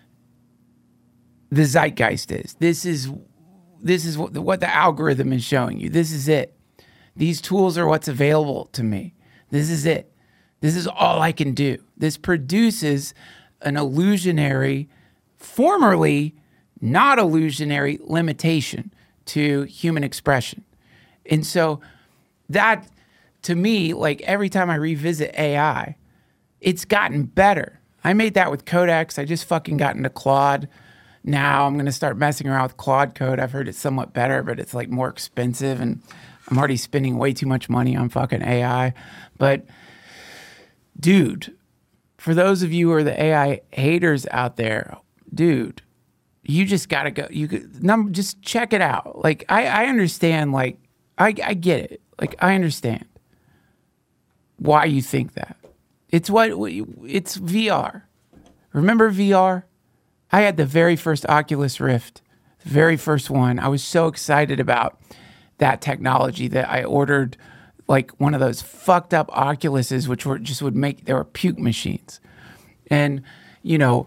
S1: the zeitgeist is. This is what the algorithm is showing you. This is it. These tools are what's available to me. This is it. This is all I can do. This produces an illusionary, formerly not illusionary limitation to human expression. And so that, to me, like every time I revisit AI, it's gotten better. I made that with Codex. I just fucking got into Claude. Now I'm going to start messing around with Claude Code. I've heard it's somewhat better, but it's like more expensive and I'm already spending way too much money on fucking AI. But dude, for those of you who are the AI haters out there, dude, you just got to go. Just check it out. Like, I understand, like, I get it. Like, I understand why you think that. It's VR. Remember VR? I had the very first Oculus Rift, the very first one. I was so excited about that technology that I ordered like one of those fucked up Oculuses, which they were puke machines. And, you know,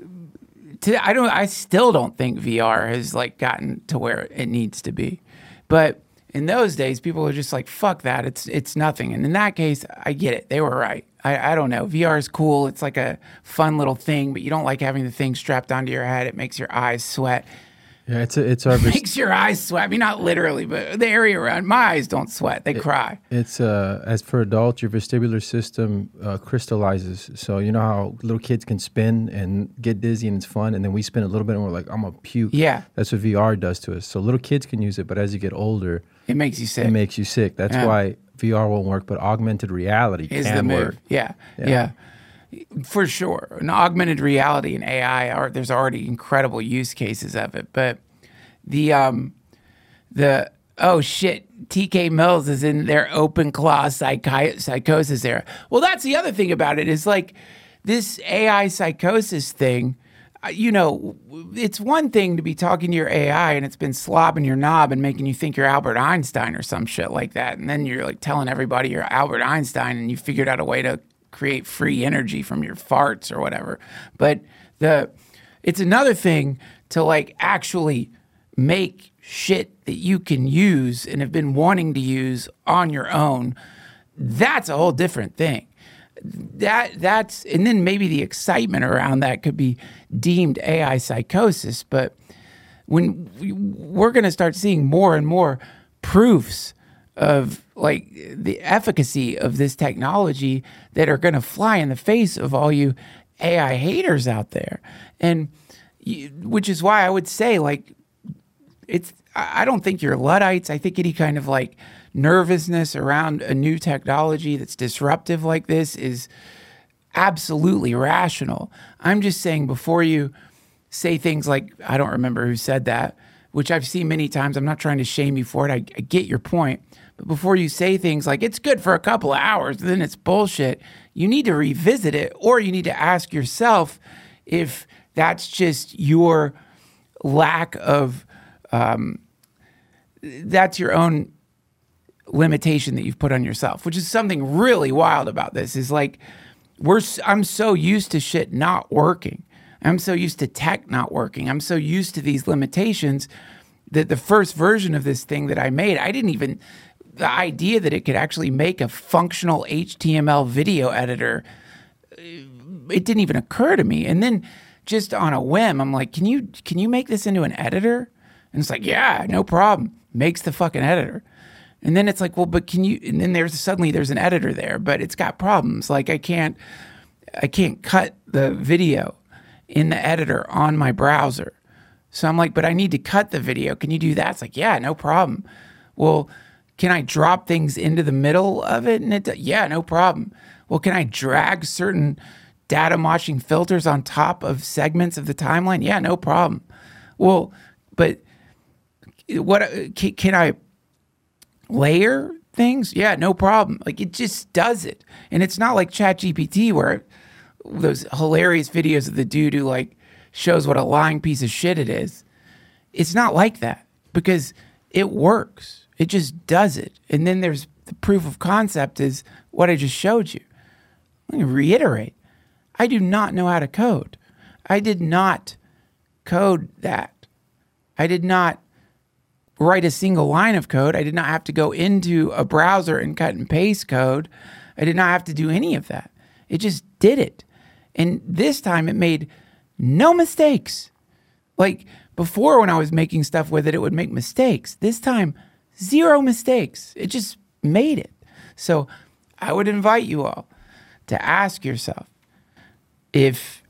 S1: I still don't think VR has like gotten to where it needs to be. But in those days, people were just like, fuck that. It's nothing. And in that case, I get it. They were right. I don't know. VR is cool. It's like a fun little thing, but you don't like having the thing strapped onto your head. It makes your eyes sweat.
S2: Yeah, it's our
S1: Makes your eyes sweat. I mean, not literally, but the area around my eyes don't sweat. They cry.
S2: It's as for adults, your vestibular system crystallizes. So you know how little kids can spin and get dizzy and it's fun, and then we spin a little bit and we're like, I'm a puke.
S1: Yeah.
S2: That's what VR does to us. So little kids can use it, but as you get older,
S1: it makes you sick.
S2: It makes you sick. That's why VR won't work, but augmented reality can work.
S1: Yeah. For sure. An augmented reality and AI there's already incredible use cases of it. But oh shit, TK Mills is in their open claw psychosis era. Well, that's the other thing about it is like this AI psychosis thing. You know, it's one thing to be talking to your AI and it's been slobbing your knob and making you think you're Albert Einstein or some shit like that. And then you're like telling everybody you're Albert Einstein and you figured out a way to create free energy from your farts or whatever. But it's another thing to like actually make shit that you can use and have been wanting to use on your own. That's a whole different thing. That's and then maybe the excitement around that could be deemed AI psychosis. But when we're going to start seeing more and more proofs of like the efficacy of this technology that are going to fly in the face of all you AI haters out there, and which is why I would say like I don't think you're Luddites. I think any kind of like nervousness around a new technology that's disruptive like this is absolutely rational. I'm just saying before you say things like, I don't remember who said that, which I've seen many times. I'm not trying to shame you for it. I get your point. But before you say things like it's good for a couple of hours, then it's bullshit, you need to revisit it, or you need to ask yourself if that's just your lack of, that's your own limitation that you've put on yourself, which is something really wild about this is like, I'm so used to shit not working. I'm so used to tech not working. I'm so used to these limitations that the first version of this thing that I made, the idea that it could actually make a functional HTML video editor, it didn't even occur to me. And then just on a whim, I'm like, can you make this into an editor? And it's like, yeah, no problem. Makes the fucking editor. And then it's like, well, but can you, and then there's an editor there, but it's got problems. Like I can't cut the video in the editor on my browser. So I'm like, but I need to cut the video. Can you do that? It's like, yeah, no problem. Well, can I drop things into the middle of it? And yeah, no problem. Well, can I drag certain data moshing filters on top of segments of the timeline? Yeah, no problem. Well, but what can I layer things? Yeah, no problem. Like it just does it. And it's not like ChatGPT where those hilarious videos of the dude who like shows what a lying piece of shit it is. It's not like that because it works. It just does it. And then there's the proof of concept is what I just showed you. Let me reiterate. I do not know how to code. I did not code that. I did not write a single line of code. I did not have to go into a browser and cut and paste code. I did not have to do any of that. It just did it. And this time it made no mistakes. Like before when I was making stuff with it, it would make mistakes. This time, 0 mistakes. It just made it. So I would invite you all to ask yourself if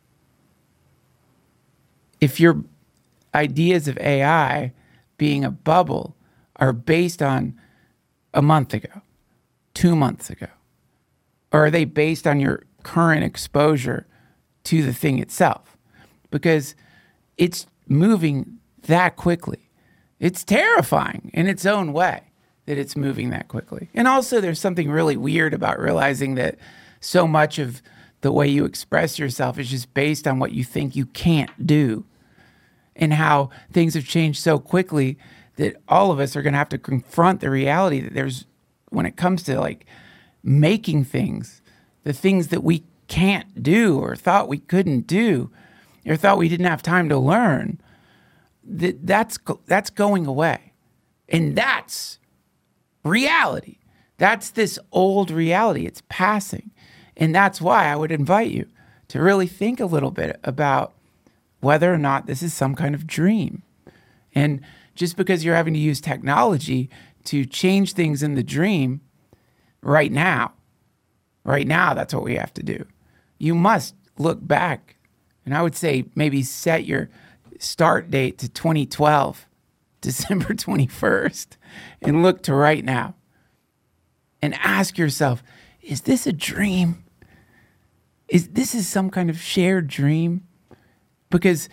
S1: your ideas of AI being a bubble are based on a month ago, 2 months ago, or are they based on your current exposure to the thing itself? Because it's moving that quickly. It's terrifying in its own way that it's moving that quickly. And also there's something really weird about realizing that so much of the way you express yourself is just based on what you think you can't do, and how things have changed so quickly that all of us are going to have to confront the reality that there's when it comes to like making things, the things that we can't do or thought we couldn't do or thought we didn't have time to learn, that's going away. And that's reality. That's this old reality. It's passing. And that's why I would invite you to really think a little bit about whether or not this is some kind of dream. And just because you're having to use technology to change things in the dream right now, that's what we have to do. You must look back. And I would say maybe set your start date to 2012, December 21st, and look to right now. And ask yourself, is this a dream? Is this some kind of shared dream? Because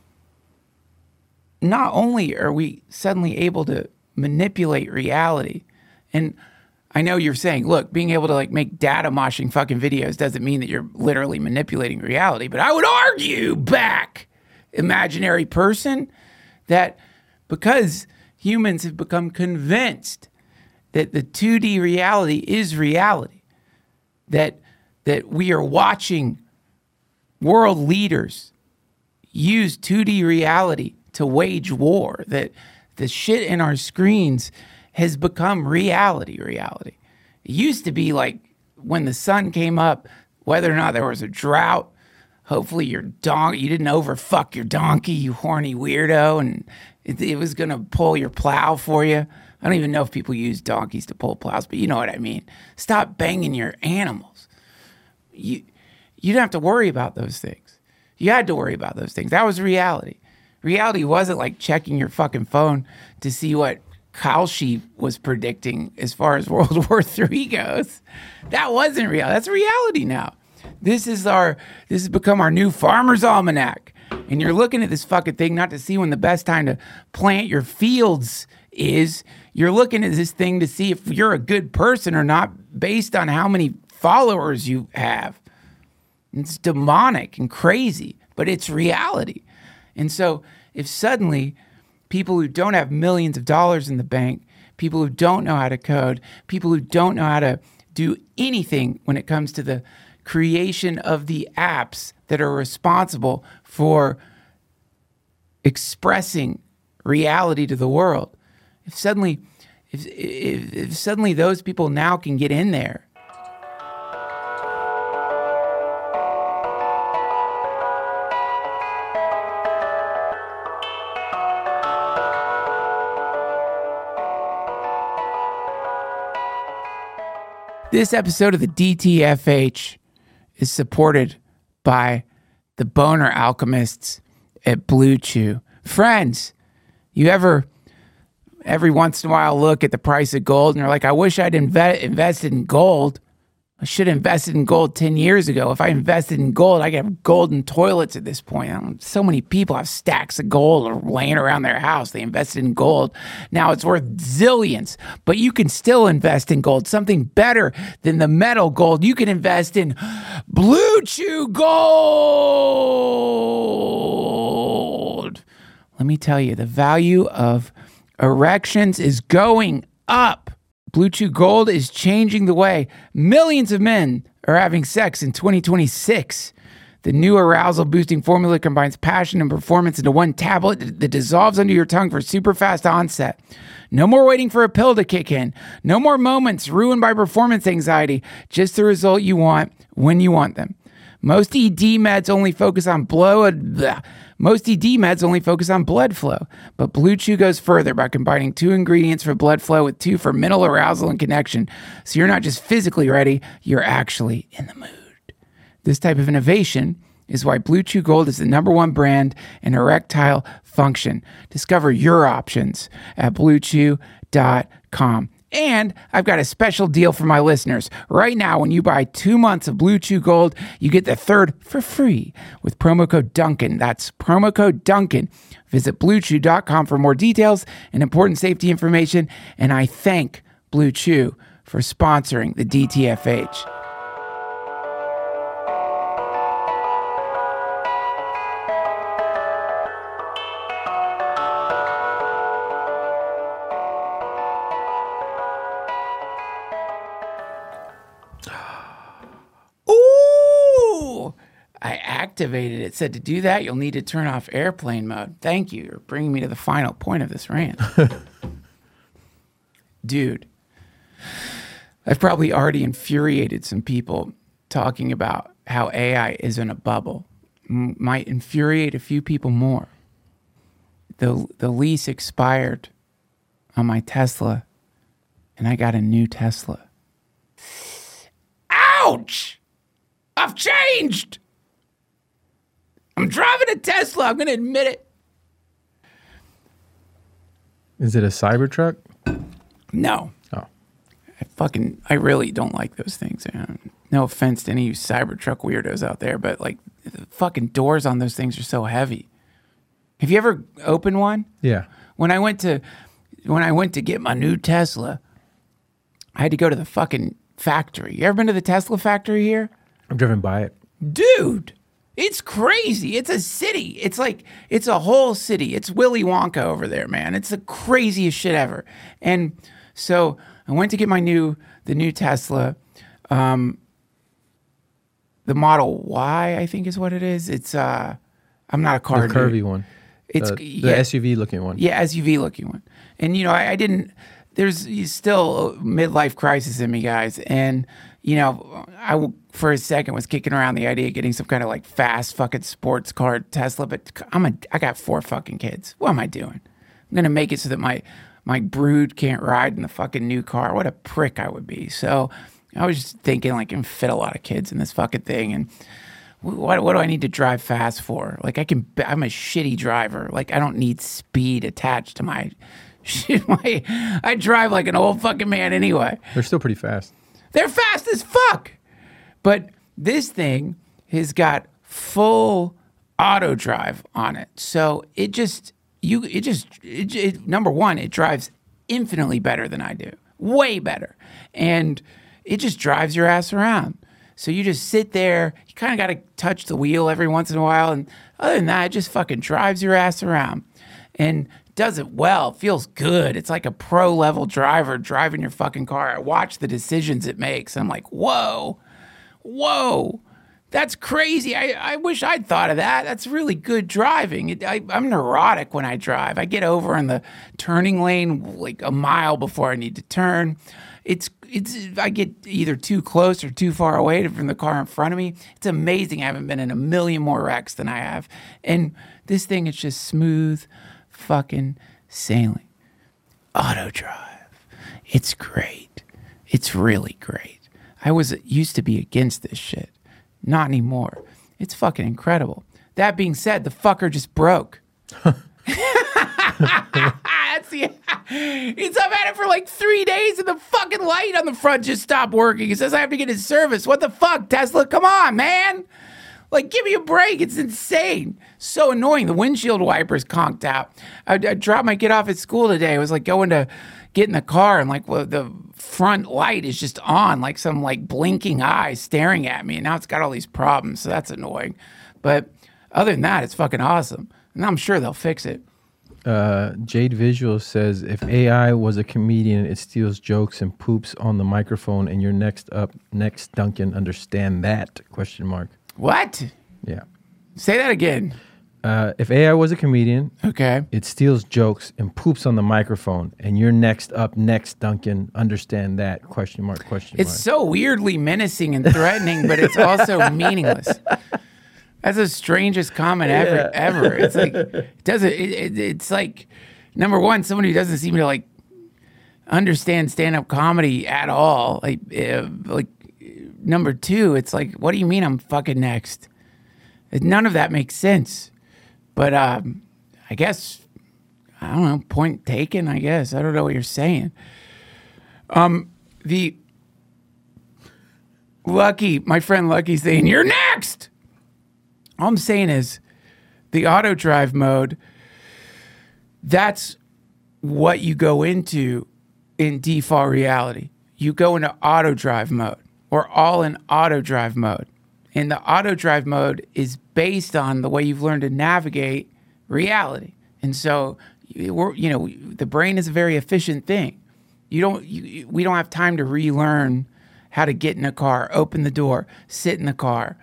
S1: not only are we suddenly able to manipulate reality, and I know you're saying, look, being able to like make data moshing fucking videos doesn't mean that you're literally manipulating reality, but I would argue back, imaginary person, that because humans have become convinced that the 2D reality is reality, that we are watching world leaders use 2D reality to wage war, that the shit in our screens has become reality. It used to be like when the sun came up, whether or not there was a drought, hopefully you didn't overfuck your donkey, you horny weirdo, and it was going to pull your plow for you. I don't even know if people use donkeys to pull plows, but you know what I mean. Stop banging your animals. You don't have to worry about those things. You had to worry about those things. That was reality. Reality wasn't like checking your fucking phone to see what Kalshi was predicting as far as World War III goes. That wasn't real. That's reality now. This has become our new Farmer's Almanac. And you're looking at this fucking thing not to see when the best time to plant your fields is. You're looking at this thing to see if you're a good person or not based on how many followers you have. It's demonic and crazy, but it's reality. And so if suddenly people who don't have millions of dollars in the bank, people who don't know how to code, people who don't know how to do anything when it comes to the creation of the apps that are responsible for expressing reality to the world, if suddenly those people now can get in there, this episode of the DTFH is supported by the Boner Alchemists at Blue Chew. Friends, you every once in a while look at the price of gold and you're like, I wish I'd invested in gold. I should have invested in gold 10 years ago. If I invested in gold, I could have golden toilets at this point. So many people have stacks of gold laying around their house. They invested in gold. Now it's worth zillions, but you can still invest in gold, something better than the metal gold. You can invest in Blue Chew Gold. Let me tell you, the value of erections is going up. Blue Chew Gold is changing the way millions of men are having sex in 2026. The new arousal-boosting formula combines passion and performance into one tablet that dissolves under your tongue for super fast onset. No more waiting for a pill to kick in. No more moments ruined by performance anxiety. Just the result you want when you want them. Most ED meds only focus on blood flow, but Blue Chew goes further by combining 2 ingredients for blood flow with 2 for mental arousal and connection. So you're not just physically ready, you're actually in the mood. This type of innovation is why Blue Chew Gold is the #1 brand in erectile function. Discover your options at BlueChew.com. And I've got a special deal for my listeners. Right now, when you buy 2 months of Blue Chew Gold, you get the 3rd for free with promo code Duncan. That's promo code Duncan. Visit BlueChew.com for more details and important safety information. And I thank Blue Chew for sponsoring the DTFH. activated. It said to do that, you'll need to turn off airplane mode. Thank you. You're bringing me to the final point of this rant. Dude, I've probably already infuriated some people talking about how AI is in a bubble. Might infuriate a few people more. The lease expired on my Tesla, and I got a new Tesla. Ouch! I've changed! I'm driving a Tesla. I'm going to admit it.
S2: Is it a Cybertruck?
S1: No.
S2: Oh.
S1: I really don't like those things. No offense to any of you Cybertruck weirdos out there, but like the fucking doors on those things are so heavy. Have you ever opened one?
S2: Yeah.
S1: When I went to get my new Tesla, I had to go to the fucking factory. You ever been to the Tesla factory here?
S2: I've driven by it.
S1: Dude, it's crazy. It's a city. It's a whole city. It's Willy Wonka over there, man. It's the craziest shit ever. And so I went to get the new Tesla, the Model Y, I think is what it is. It's I'm not a car
S2: The
S1: dude.
S2: curvy one.
S1: It's
S2: the SUV looking one.
S1: Yeah, SUV looking one. And I didn't. There's still a midlife crisis in me, guys. And I for a second was kicking around the idea of getting some kind of like fast fucking sports car Tesla. But I got 4 fucking kids. What am I doing? I'm gonna make it so that my brood can't ride in the fucking new car. What a prick I would be. So I was just thinking like, I can fit a lot of kids in this fucking thing. And what do I need to drive fast for? Like I'm a shitty driver. Like I don't need speed attached to my shit. I drive like an old fucking man anyway.
S2: They're still pretty fast.
S1: They're fast as fuck. But this thing has got full auto drive on it. So number one, it drives infinitely better than I do. Way better. And it just drives your ass around. So you just sit there, you kind of got to touch the wheel every once in a while. And other than that, it just fucking drives your ass around. And does it well, feels good. It's like a pro level driver driving your fucking car. I watch the decisions it makes. And I'm like, whoa, that's crazy. I wish I'd thought of that. That's really good driving. I'm neurotic when I drive. I get over in the turning lane like a mile before I need to turn. I get either too close or too far away from the car in front of me. It's amazing. I haven't been in a million more wrecks than I have. And this thing is just smooth fucking sailing. Auto drive. It's great. It's really great. I used to be against this shit. Not anymore. It's fucking incredible. That being said, the fucker just broke. I've had it for like 3 days and the fucking light on the front just stopped working. It says I have to get it serviced. What the fuck, Tesla? Come on, man. Like, give me a break. It's insane. So annoying. The windshield wipers conked out. I dropped my kid off at school today. I was like going to get in the car and like the front light is just on, like some like blinking eye staring at me. And now it's got all these problems. So that's annoying. But other than that, it's fucking awesome. And I'm sure they'll fix it.
S2: Jade Visual says, if AI was a comedian, it steals jokes and poops on the microphone, and you're next Duncan. Understand that? ?
S1: What?
S2: Yeah.
S1: Say that again.
S2: If AI was a comedian,
S1: Okay.
S2: it steals jokes and poops on the microphone, and you're next Duncan. Understand that? ?
S1: It's so weirdly menacing and threatening, but it's also meaningless. That's the strangest comment ever. It's like it's like, number one, somebody who doesn't seem to like understand stand-up comedy at all. Like number two, it's like, what do you mean I'm fucking next? None of that makes sense. But I guess, I don't know, point taken, I guess. I don't know what you're saying. My friend Lucky's saying, you're next! All I'm saying is the auto drive mode, that's what you go into in default reality. You go into auto drive mode. We're all in auto drive mode. And the auto drive mode is based on the way you've learned to navigate reality. And so, the brain is a very efficient thing. We don't have time to relearn how to get in a car, open the door, sit in the car,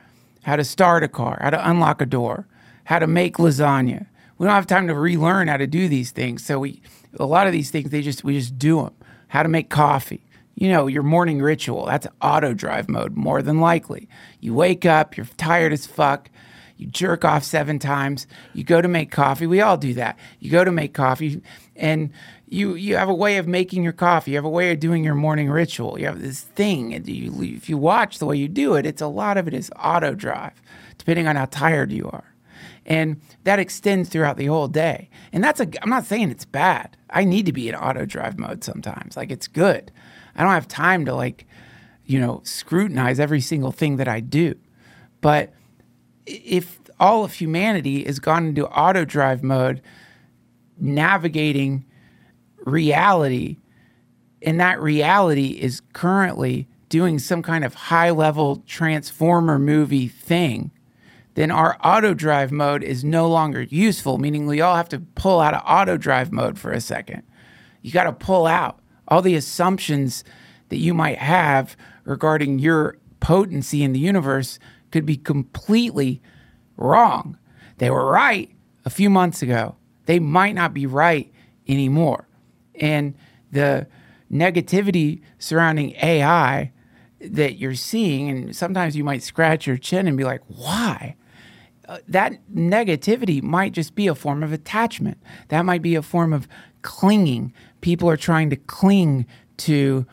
S1: how to start a car, how to unlock a door, how to make lasagna. We don't have time to relearn how to do these things. So a lot of these things, we just do them. How to make coffee. You know, your morning ritual, that's auto drive mode, more than likely. You wake up, you're tired as fuck. You jerk off 7 times. You go to make coffee. We all do that. You go to make coffee, and you have a way of making your coffee. You have a way of doing your morning ritual. You have this thing. And if you watch the way you do it, a lot of it is auto drive, depending on how tired you are. And that extends throughout the whole day. And I'm not saying it's bad. I need to be in auto drive mode sometimes. Like, it's good. I don't have time to scrutinize every single thing that I do. But if all of humanity has gone into auto drive mode, navigating reality, and that reality is currently doing some kind of high-level Transformer movie thing, then our auto drive mode is no longer useful, meaning we all have to pull out of auto drive mode for a second. You got to pull out all the assumptions that you might have regarding your potency in the universe could be completely wrong. They were right a few months ago. They might not be right anymore. And the negativity surrounding AI that you're seeing, and sometimes you might scratch your chin and be like, why? That negativity might just be a form of attachment. That might be a form of clinging. People are trying to cling to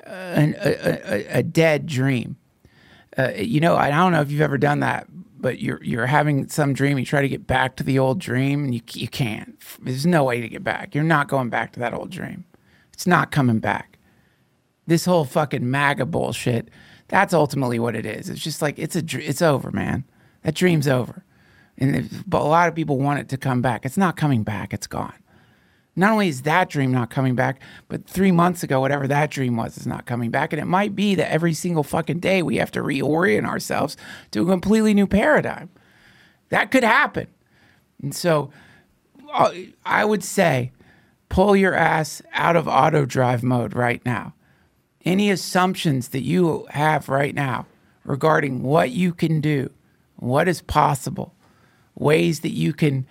S1: a dead dream. I don't know if you've ever done that, but you're having some dream, you try to get back to the old dream, and you can't. There's no way to get back. You're not going back to that old dream. It's not coming back. This whole fucking MAGA bullshit, that's ultimately what it is. It's just like, it's over, man. That dream's over. But a lot of people want it to come back. It's not coming back. It's gone. Not only is that dream not coming back, but 3 months ago, whatever that dream was is not coming back. And it might be that every single fucking day we have to reorient ourselves to a completely new paradigm. That could happen. And so I would say pull your ass out of auto drive mode right now. Any assumptions that you have right now regarding what you can do, what is possible, ways that you can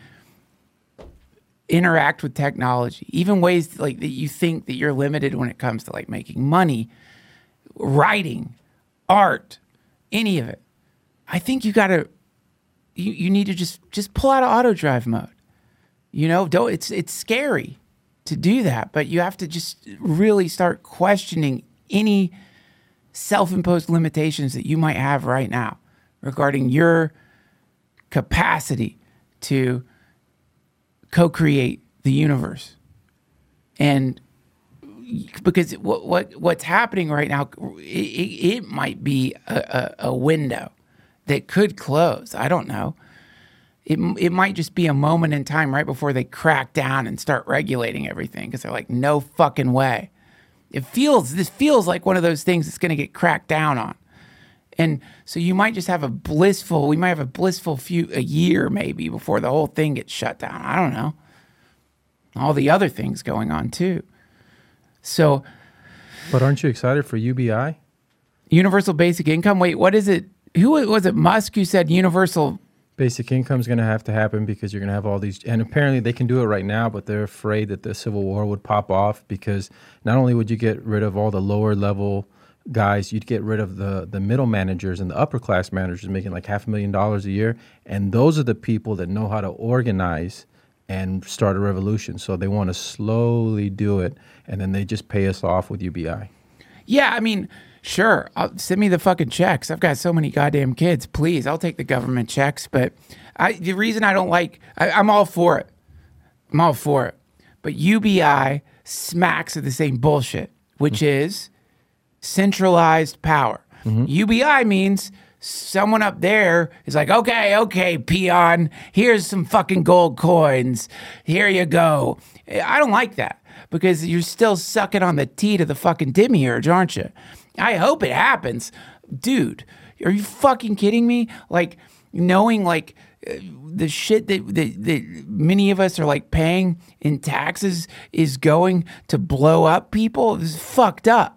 S1: interact with technology, even ways like that you think that you're limited when it comes to like making money, writing, art, any of it. I think you need to just pull out of auto drive mode. It's scary to do that, but you have to just really start questioning any self-imposed limitations that you might have right now regarding your capacity to co-create the universe. And because what's happening right now, it might be a window that could close. I don't know. It might just be a moment in time right before they crack down and start regulating everything, because they're like, no fucking way. This feels like one of those things that's going to get cracked down on. And so we might have a blissful a year maybe before the whole thing gets shut down. I don't know. All the other things going on too. So.
S2: But aren't you excited for UBI?
S1: Universal basic income? Wait, what is it? Who was it? Musk who said universal
S2: basic income is going to have to happen because you're going to have all these, and apparently they can do it right now, but they're afraid that the civil war would pop off, because not only would you get rid of all the lower level guys, you'd get rid of the middle managers and the upper class managers making like $500,000 a year. And those are the people that know how to organize and start a revolution. So they want to slowly do it, and then they just pay us off with UBI. Yeah,
S1: I mean, sure, send me the fucking checks. I've got so many goddamn kids. Please, I'll take the government checks. But the reason I don't I'm all for it. I'm all for it. But UBI smacks of the same bullshit, which is centralized power. UBI means someone up there is like, okay, peon, here's some fucking gold coins. Here you go. I don't like that, because you're still sucking on the teat of the fucking demiurge, aren't you? I hope it happens. Dude, are you fucking kidding me? Like, knowing like the shit that many of us are like paying in taxes is going to blow up people is fucked up.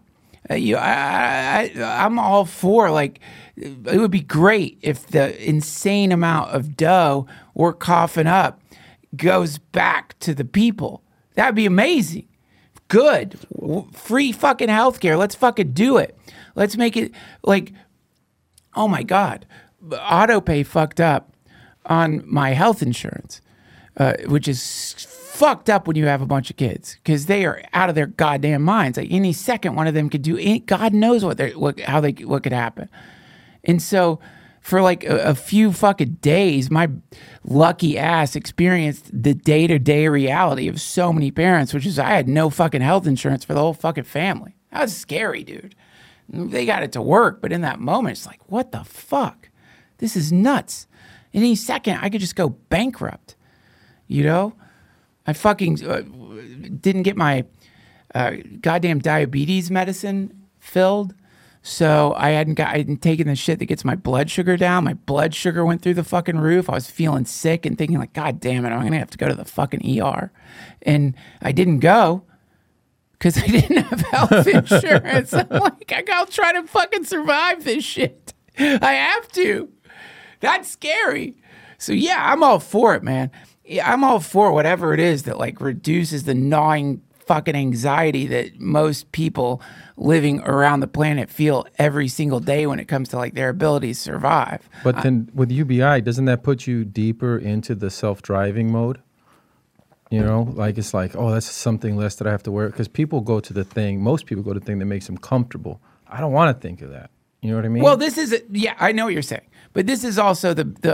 S1: I'm all for, like, it would be great if the insane amount of dough we're coughing up goes back to the people. That'd be amazing. Good. Free fucking healthcare. Let's fucking do it. Let's make it like, oh my God, AutoPay fucked up on my health insurance, which is fucked up when you have a bunch of kids because they are out of their goddamn minds. Like any second, one of them could do. God knows what could happen. And so, for like a few fucking days, my lucky ass experienced the day-to-day reality of so many parents, which is I had no fucking health insurance for the whole fucking family. That was scary, dude. They got it to work, but in that moment, it's like, what the fuck? This is nuts. Any second, I could just go bankrupt. You know? I fucking didn't get my goddamn diabetes medicine filled. So I hadn't taken the shit that gets my blood sugar down. My blood sugar went through the fucking roof. I was feeling sick and thinking like, God damn it, I'm going to have to go to the fucking ER. And I didn't go because I didn't have health insurance. I'm like, I'll try to fucking survive this shit. I have to. That's scary. So yeah, I'm all for it, man. Yeah, I'm all for whatever it is that like reduces the gnawing fucking anxiety that most people living around the planet feel every single day when it comes to like their ability to survive.
S2: But then with UBI, doesn't that put you deeper into the self-driving mode? You know, like it's like, oh, that's something less that I have to worry. Because people go to the thing, most people go to the thing that makes them comfortable. I don't want to think of that. You know what I mean?
S1: Well, this is, yeah, I know what you're saying. But this is also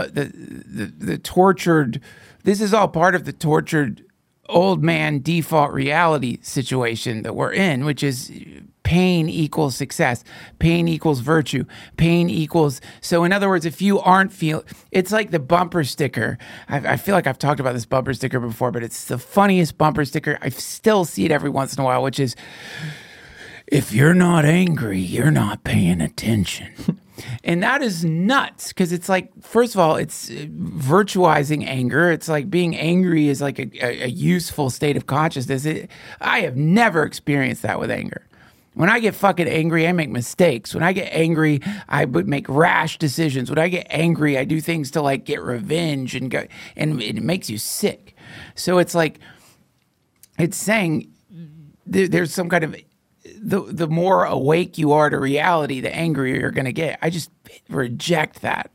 S1: the tortured, this is all part of the tortured old man default reality situation that we're in, which is pain equals success, pain equals virtue, pain equals. So in other words, if you aren't it's like the bumper sticker. I feel like I've talked about this bumper sticker before, but it's the funniest bumper sticker. I still see it every once in a while, which is, if you're not angry, you're not paying attention. And that is nuts because it's like, first of all, it's virtualizing anger. It's like being angry is like a useful state of consciousness. I have never experienced that with anger. When I get fucking angry, I make mistakes. When I get angry, I would make rash decisions. When I get angry, I do things to like get revenge and it makes you sick. So it's like, it's saying there's some kind of, the more awake you are to reality, the angrier you're going to get. I just reject that.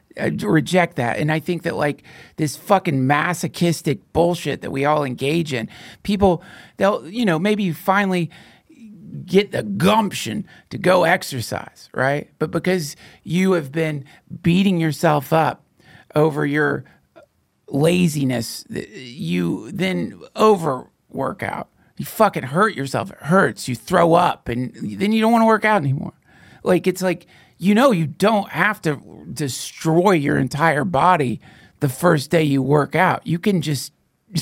S1: And I think that like this fucking masochistic bullshit that we all engage in, people, they'll, you know, maybe you finally get the gumption to go exercise, right? But because you have been beating yourself up over your laziness, you then overwork out. You fucking hurt yourself. It hurts. You throw up and then you don't want to work out anymore. Like, it's like, you know, you don't have to destroy your entire body the first day you work out. You can just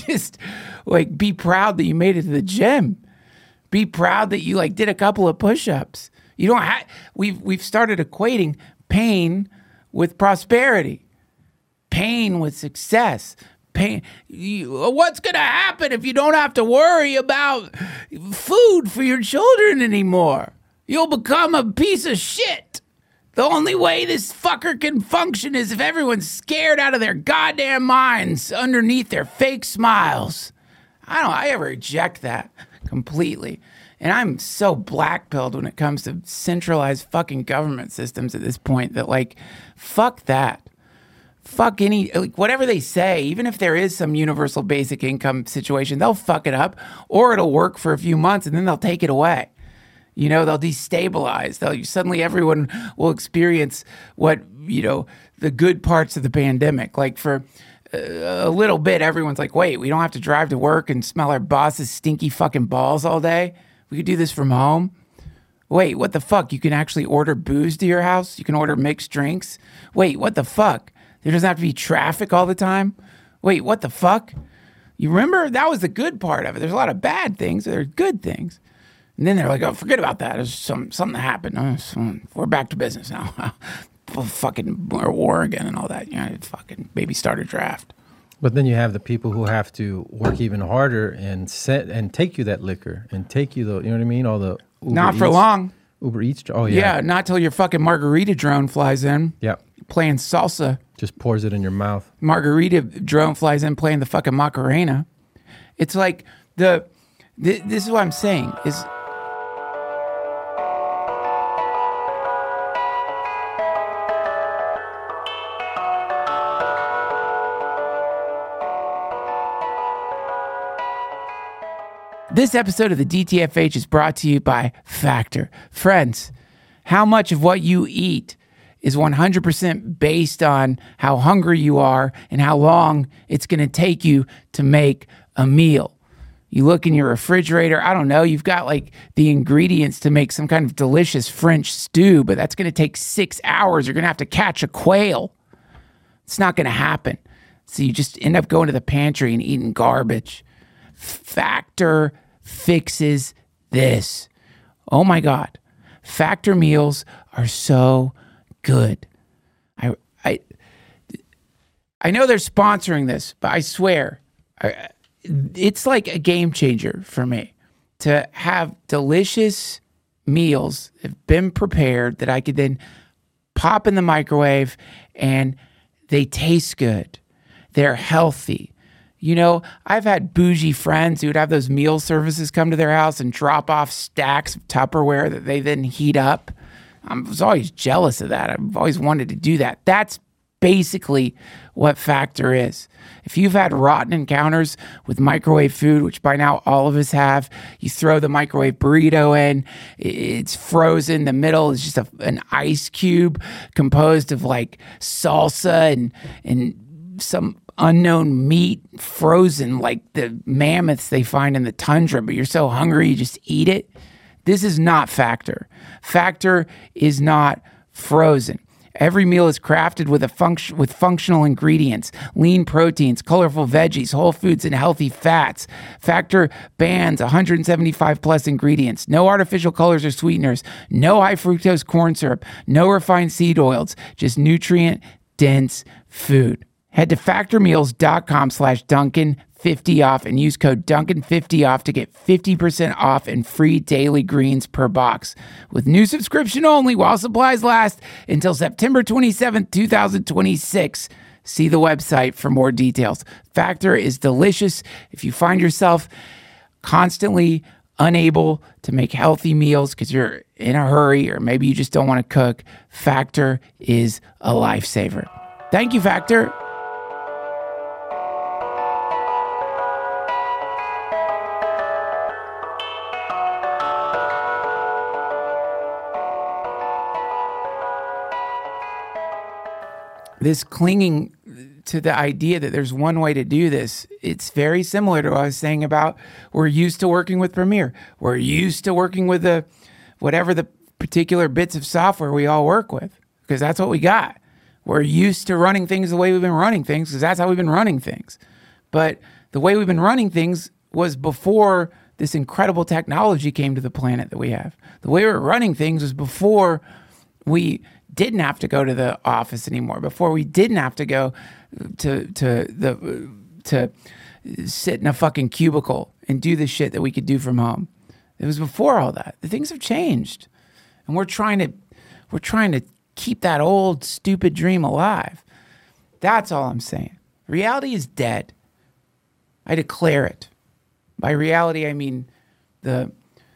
S1: like be proud that you made it to the gym. Be proud that you like did a couple of push-ups. You don't have, we've started equating pain with prosperity, pain with success. Pain. What's going to happen if you don't have to worry about food for your children anymore? You'll become a piece of shit. The only way this fucker can function is if everyone's scared out of their goddamn minds underneath their fake smiles. I reject that completely. And I'm so black-pilled when it comes to centralized fucking government systems at this point that, like, fuck that. Fuck any, like, whatever they say, even if there is some universal basic income situation, they'll fuck it up, or it'll work for a few months and then they'll take it away. You know, they'll destabilize. Suddenly everyone will experience what, you know, the good parts of the pandemic. Like for a little bit, everyone's like, wait, we don't have to drive to work and smell our boss's stinky fucking balls all day. We could do this from home. Wait, what the fuck? You can actually order booze to your house? You can order mixed drinks? Wait, what the fuck? There doesn't have to be traffic all the time? Wait, what the fuck? You remember? That was the good part of it. There's a lot of bad things. There's good things. And then they're like, oh, forget about that. There's something that happened. We're back to business now. Fucking war again and all that. You know, fucking maybe start a draft.
S2: But then you have the people who have to work even harder and take you that liquor and take you the, you know what I mean? All the Uber
S1: Not for
S2: Eats.
S1: long.
S2: Uber Eats. Oh yeah.
S1: Yeah, not till your fucking margarita drone flies in
S2: Yeah.
S1: playing salsa.
S2: Just pours it in your mouth.
S1: Margarita drone flies in playing the fucking Macarena. It's like this is what I'm saying is this episode of the DTFH is brought to you by Factor. Friends, how much of what you eat is 100% based on how hungry you are and how long it's going to take you to make a meal. You look in your refrigerator, I don't know, you've got like the ingredients to make some kind of delicious French stew, but that's going to take 6 hours. You're going to have to catch a quail. It's not going to happen. So you just end up going to the pantry and eating garbage. Factor fixes this. Oh my God. Factor meals are so good. I know they're sponsoring this, but I swear, it's like a game changer for me to have delicious meals that have been prepared that I could then pop in the microwave and they taste good. They're healthy. You know, I've had bougie friends who would have those meal services come to their house and drop off stacks of Tupperware that they then heat up. I was always jealous of that. I've always wanted to do that. That's basically what Factor is. If you've had rotten encounters with microwave food, which by now all of us have, you throw the microwave burrito in, it's frozen, the middle is just an ice cube composed of like salsa and some unknown meat frozen like the mammoths they find in the tundra, but you're so hungry you just eat it. This is not Factor. Factor is not frozen. Every meal is crafted with functional ingredients, lean proteins, colorful veggies, whole foods, and healthy fats. Factor bans 175 plus ingredients, no artificial colors or sweeteners, no high fructose corn syrup, no refined seed oils, just nutrient-dense food. Head to factormeals.com/Duncan50 off and use code Duncan50 off to get 50% off and free daily greens per box. With new subscription only while supplies last until September 27th, 2026. See the website for more details. Factor is delicious. If you find yourself constantly unable to make healthy meals because you're in a hurry or maybe you just don't want to cook, Factor is a lifesaver. Thank you, Factor. This clinging to the idea that there's one way to do this, it's very similar to what I was saying about we're used to working with Premiere. We're used to working with whatever the particular bits of software we all work with, because that's what we got. We're used to running things the way we've been running things because that's how we've been running things. But the way we've been running things was before this incredible technology came to the planet that we have. The way we were running things was before we didn't have to go to the office anymore, before we didn't have to go to sit in a fucking cubicle and do the shit that we could do from home. It was before all that. The things have changed, and we're trying to keep that old stupid dream alive. That's all I'm saying. Reality is dead. I declare it. By reality, I mean the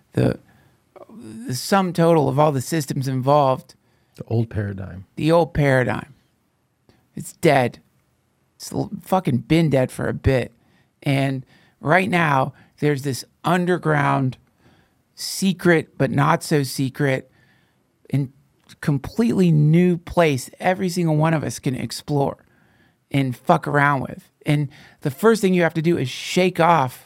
S1: sum total of all the systems involved.
S2: The old paradigm.
S1: The old paradigm. It's dead. It's fucking been dead for a bit. And right now, there's this underground, secret, but not so secret, and completely new place every single one of us can explore and fuck around with. And the first thing you have to do is shake off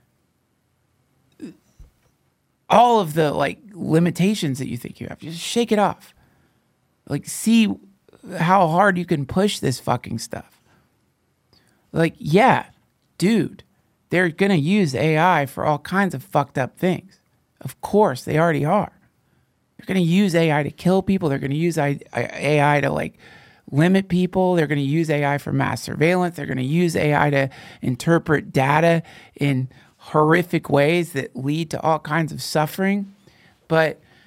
S1: all of the like limitations that you think you have. Just shake it off. Like, see how hard you can push this fucking stuff. Like, yeah, dude, they're going to use AI for all kinds of fucked up things. Of course, they already are. They're going to use AI to kill people. They're going to use AI to like limit people. They're going to use AI for mass surveillance. They're going to use AI to interpret data in horrific ways that lead to all kinds of suffering. But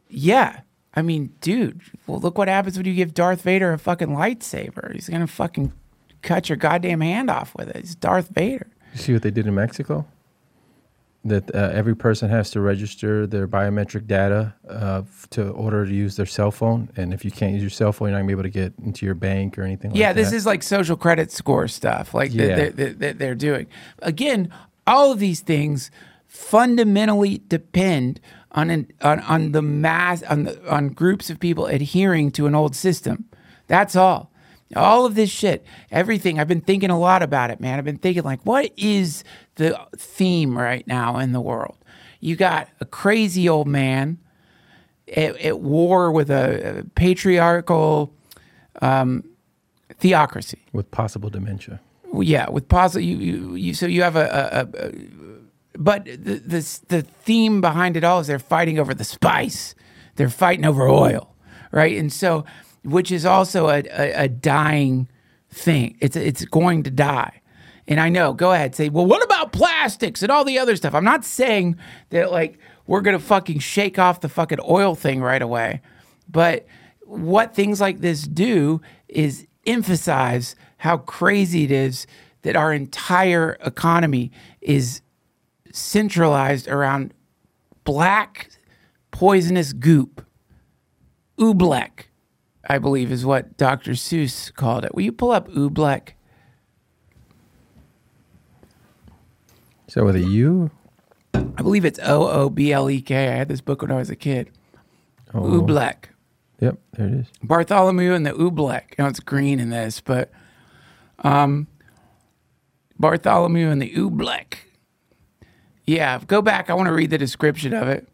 S1: Yeah. I mean, dude, well, look what happens when you give Darth Vader a fucking lightsaber. He's going to fucking cut your goddamn hand off with it. He's Darth Vader.
S2: You see what they did in Mexico? That every person has to register their biometric data to order to use their cell phone. And if you can't use your cell phone, you're not going to be able to get into your bank or anything like that.
S1: Yeah, this is like social credit score stuff like they're doing. Again, all of these things fundamentally depend on the mass on groups of people adhering to an old system. That's all. All of this shit, everything. I've been thinking a lot about it, man. I've been thinking like, what is the theme right now in the world? You got a crazy old man at war with a patriarchal theocracy
S2: with possible dementia.
S1: Yeah, with possible. So you have but the theme behind it all is they're fighting over the spice. They're fighting over oil, right? And so, which is also a dying thing. It's going to die. And I know, go ahead, say, well, what about plastics and all the other stuff? I'm not saying that, like, we're going to fucking shake off the fucking oil thing right away. But what things like this do is emphasize how crazy it is that our entire economy is centralized around black poisonous goop. Oobleck, I believe, is what Dr. Seuss called it. Will you pull up Oobleck?
S2: Is that with a U?
S1: I believe it's Ooblek. I had this book when I was a kid. Oobleck.
S2: Yep, there it is.
S1: Bartholomew and the Oobleck. You know, it's green in this, but Bartholomew and the Oobleck. Yeah, go back. I want to read the description of it.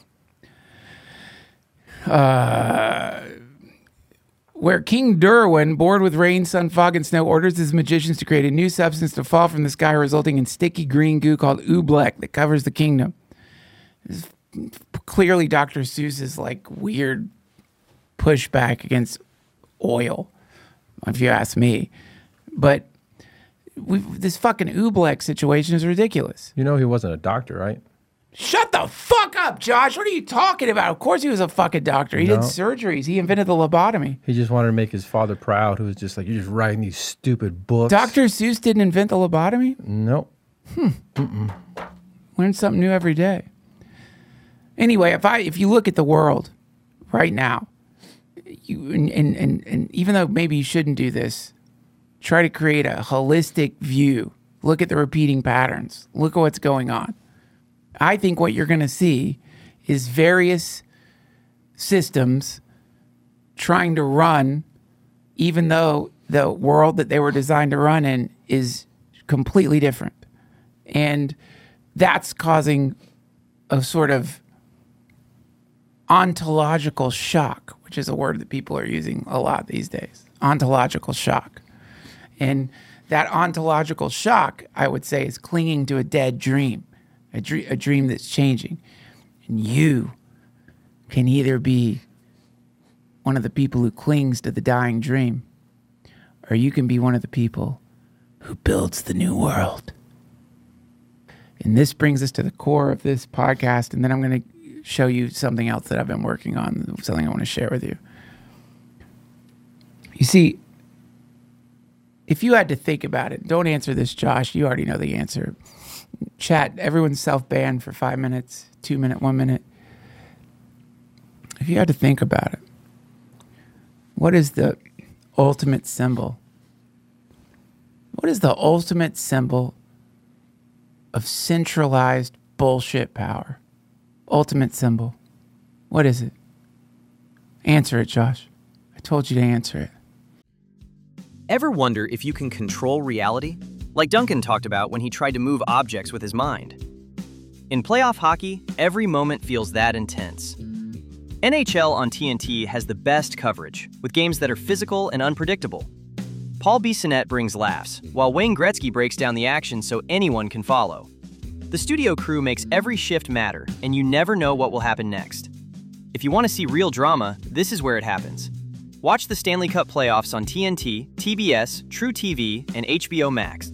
S1: Where King Derwin, bored with rain, sun, fog, and snow, orders his magicians to create a new substance to fall from the sky, resulting in sticky green goo called Oobleck that covers the kingdom. This is clearly Dr. Seuss's like weird pushback against oil, if you ask me. But this fucking Oobleck situation is ridiculous.
S2: You know he wasn't a doctor, right?
S1: Shut the fuck up, Josh. What are you talking about? Of course he was a fucking doctor. He did surgeries. He invented the lobotomy.
S2: He just wanted to make his father proud, who was just like, you're just writing these stupid books.
S1: Dr. Seuss didn't invent the lobotomy?
S2: Nope.
S1: Learn something new every day. Anyway, if you look at the world right now, and even though maybe you shouldn't do this, try to create a holistic view. Look at the repeating patterns. Look at what's going on. I think what you're going to see is various systems trying to run, even though the world that they were designed to run in is completely different. And that's causing a sort of ontological shock, which is a word that people are using a lot these days. Ontological shock. And that ontological shock, I would say, is clinging to a dead dream. A dream that's changing. And you can either be one of the people who clings to the dying dream, or you can be one of the people who builds the new world. And this brings us to the core of this podcast, and then I'm going to show you something else that I've been working on, something I want to share with you. You see, if you had to think about it, don't answer this, Josh. You already know the answer. Chat, everyone's self-banned for 5 minutes, 2 minute, 1 minute. If you had to think about it, what is the ultimate symbol? What is the ultimate symbol of centralized bullshit power? Ultimate symbol. What is it? Answer it, Josh. I told you to answer it.
S5: Ever wonder if you can control reality? Like Duncan talked about when he tried to move objects with his mind. In playoff hockey, every moment feels that intense. NHL on TNT has the best coverage, with games that are physical and unpredictable. Paul Bissonnette brings laughs, while Wayne Gretzky breaks down the action so anyone can follow. The studio crew makes every shift matter, and you never know what will happen next. If you want to see real drama, this is where it happens. Watch the Stanley Cup playoffs on TNT, TBS, True TV, and HBO Max.